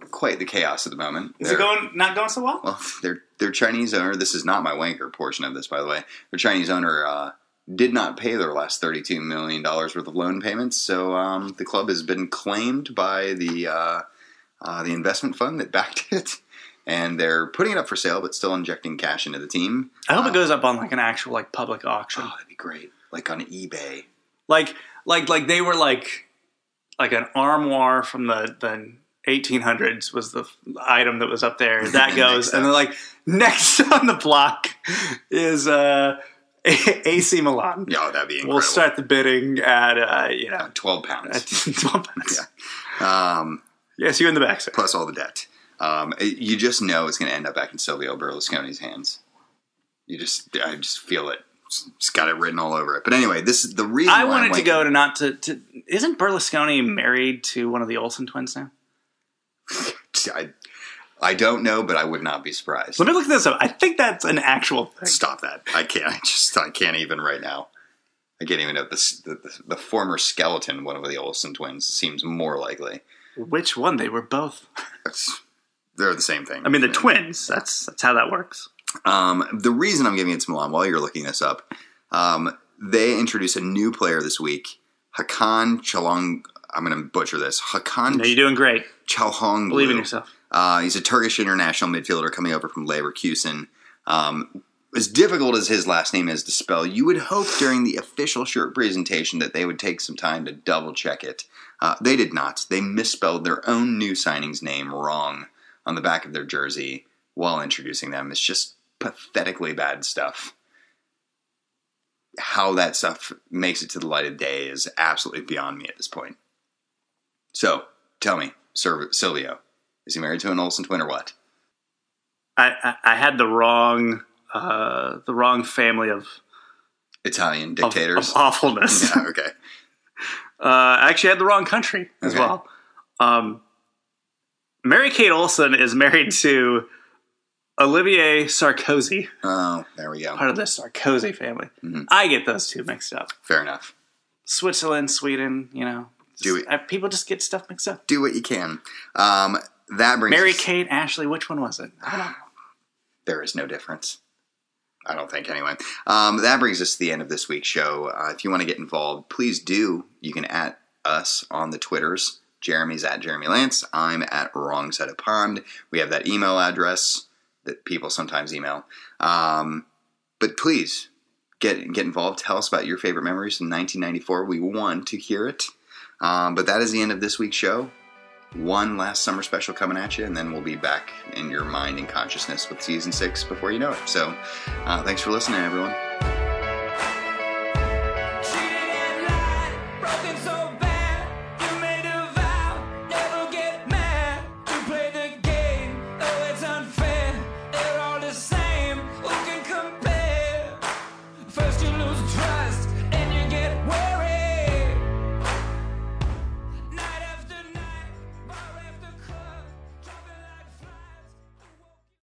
[SPEAKER 2] quite the chaos at the moment.
[SPEAKER 1] Is it not going so well?
[SPEAKER 2] Well, their Chinese owner, this is not my wanker portion of this, by the way, their Chinese owner did not pay their last $32 million worth of loan payments, so the club has been claimed by the investment fund that backed it, and they're putting it up for sale, but still injecting cash into the team.
[SPEAKER 1] I hope it goes up on like an actual like public auction.
[SPEAKER 2] Oh, that'd be great. Like on eBay.
[SPEAKER 1] Like they were like an armoire from the 1800s was the item that was up there. That goes, and then like next on the block is AC Milan.
[SPEAKER 2] Yeah, that'd be incredible.
[SPEAKER 1] We'll start the bidding at
[SPEAKER 2] £12.
[SPEAKER 1] At 12 pounds.
[SPEAKER 2] Yeah.
[SPEAKER 1] Yes, you in the back, sir.
[SPEAKER 2] Plus all the debt. You just know it's going to end up back in Silvio Berlusconi's hands. I just feel it. Just got it written all over it. But anyway, this is the reason
[SPEAKER 1] I wanted to go to not to. Isn't Berlusconi married to one of the Olsen twins now?
[SPEAKER 2] I don't know, but I would not be surprised.
[SPEAKER 1] Let me look this up. I think that's an actual thing.
[SPEAKER 2] Stop that. I can't. I can't even right now. I can't even know the former skeleton, one of the Olsen twins, seems more likely.
[SPEAKER 1] Which one? They were both.
[SPEAKER 2] They're the same thing.
[SPEAKER 1] I mean, the twins. That's how that works.
[SPEAKER 2] The reason I'm giving it to Milan, while you're looking this up, they introduced a new player this week, Hakan Çalhanoğlu. I'm going to butcher this. Hakan.
[SPEAKER 1] No, you're doing great.
[SPEAKER 2] Çalhanoğlu.
[SPEAKER 1] Believe in yourself.
[SPEAKER 2] He's a Turkish international midfielder coming over from Leverkusen. As difficult as his last name is to spell, you would hope during the official shirt presentation that they would take some time to double check it. They did not. They misspelled their own new signing's name wrong on the back of their jersey while introducing them. It's just pathetically bad stuff. How that stuff makes it to the light of day is absolutely beyond me at this point. So, tell me, Silvio, is he married to an Olsen twin or what?
[SPEAKER 1] I had the wrong family of
[SPEAKER 2] Italian dictators?
[SPEAKER 1] Of awfulness.
[SPEAKER 2] Yeah, okay.
[SPEAKER 1] I actually had the wrong country as well. Mary-Kate Olsen is married to Olivier Sarkozy.
[SPEAKER 2] Oh, there we go.
[SPEAKER 1] Part of the Sarkozy family.
[SPEAKER 2] Mm-hmm.
[SPEAKER 1] I get those two mixed up.
[SPEAKER 2] Fair enough.
[SPEAKER 1] Switzerland, Sweden,
[SPEAKER 2] Do it.
[SPEAKER 1] People just get stuff mixed up.
[SPEAKER 2] Do what you can. That brings
[SPEAKER 1] Mary-Kate, Ashley, which one was it? I don't know.
[SPEAKER 2] There is no difference. I don't think, anyway. That brings us to the end of this week's show. If you want to get involved, please do. You can at us on the Twitters. Jeremy's at Jeremy Lance. I'm at Wrong Side of Pond. We have that email address that people sometimes email. But please, get involved. Tell us about your favorite memories from 1994. We want to hear it. But that is the end of this week's show. One last summer special coming at you, and then we'll be back in your mind and consciousness with Season 6 before you know it. So, thanks for listening, everyone.
[SPEAKER 3] First you lose a try.